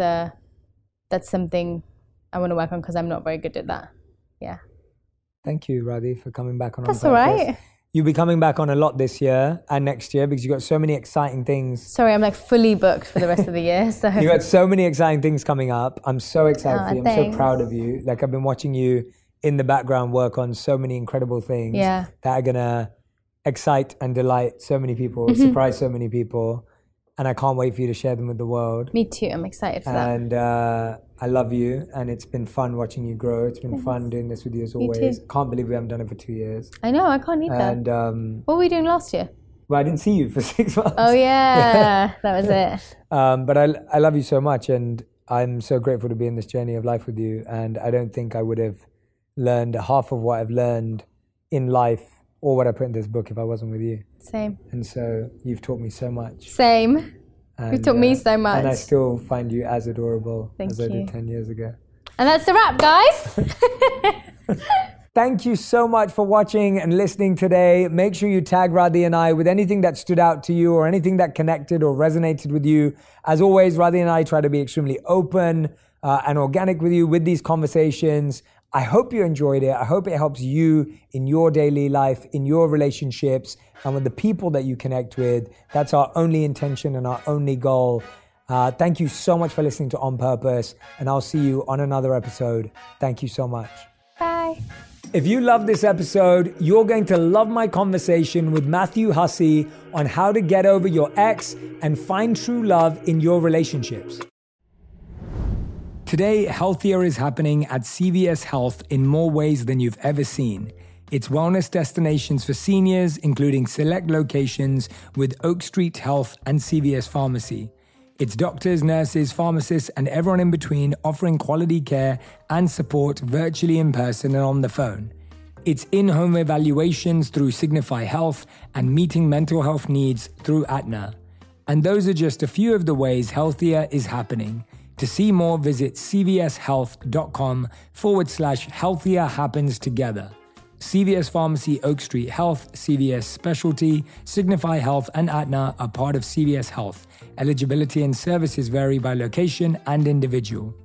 something I want to work on because I'm not very good at that. Yeah. Thank you, Radhi, for coming back on. That's all right. You'll be coming back on a lot this year and next year because you've got so many exciting things. Sorry, I'm like fully booked for the rest of the year. So you've got so many exciting things coming up. I'm so excited for you. I'm so proud of you. Like, I've been watching you in the background work on so many incredible things that are going to excite and delight so many people, surprise so many people. And I can't wait for you to share them with the world. Me too. I'm excited for that. And I love you. And it's been fun watching you grow. It's been fun doing this with you as always. Can't believe we haven't done it for 2 years. I know. I can't either. And what were we doing last year? Well, I didn't see you for 6 months. Oh, yeah. That was it. But I love you so much. And I'm so grateful to be in this journey of life with you. And I don't think I would have learned half of what I've learned in life or what I put in this book if I wasn't with you. Same. And so you've taught me so much. Same. You've taught me so much. And I still find you as adorable as I did 10 years ago. And that's the wrap, guys. Thank you so much for watching and listening today. Make sure you tag Radhi and I with anything that stood out to you or anything that connected or resonated with you. As always, Radhi and I try to be extremely open and organic with you with these conversations. I hope you enjoyed it. I hope it helps you in your daily life, in your relationships, and with the people that you connect with. That's our only intention and our only goal. Thank you so much for listening to On Purpose, and I'll see you on another episode. Thank you so much. Bye. If you love this episode, you're going to love my conversation with Matthew Hussey on how to get over your ex and find true love in your relationships. Today, healthier is happening at CVS Health in more ways than you've ever seen. It's wellness destinations for seniors, including select locations with Oak Street Health and CVS Pharmacy. It's doctors, nurses, pharmacists, and everyone in between offering quality care and support virtually in person and on the phone. It's in-home evaluations through Signify Health and meeting mental health needs through Aetna. And those are just a few of the ways healthier is happening. To see more, visit cvshealth.com/healthier happens together. CVS Pharmacy, Oak Street Health, CVS Specialty, Signify Health, and Aetna are part of CVS Health. Eligibility and services vary by location and individual.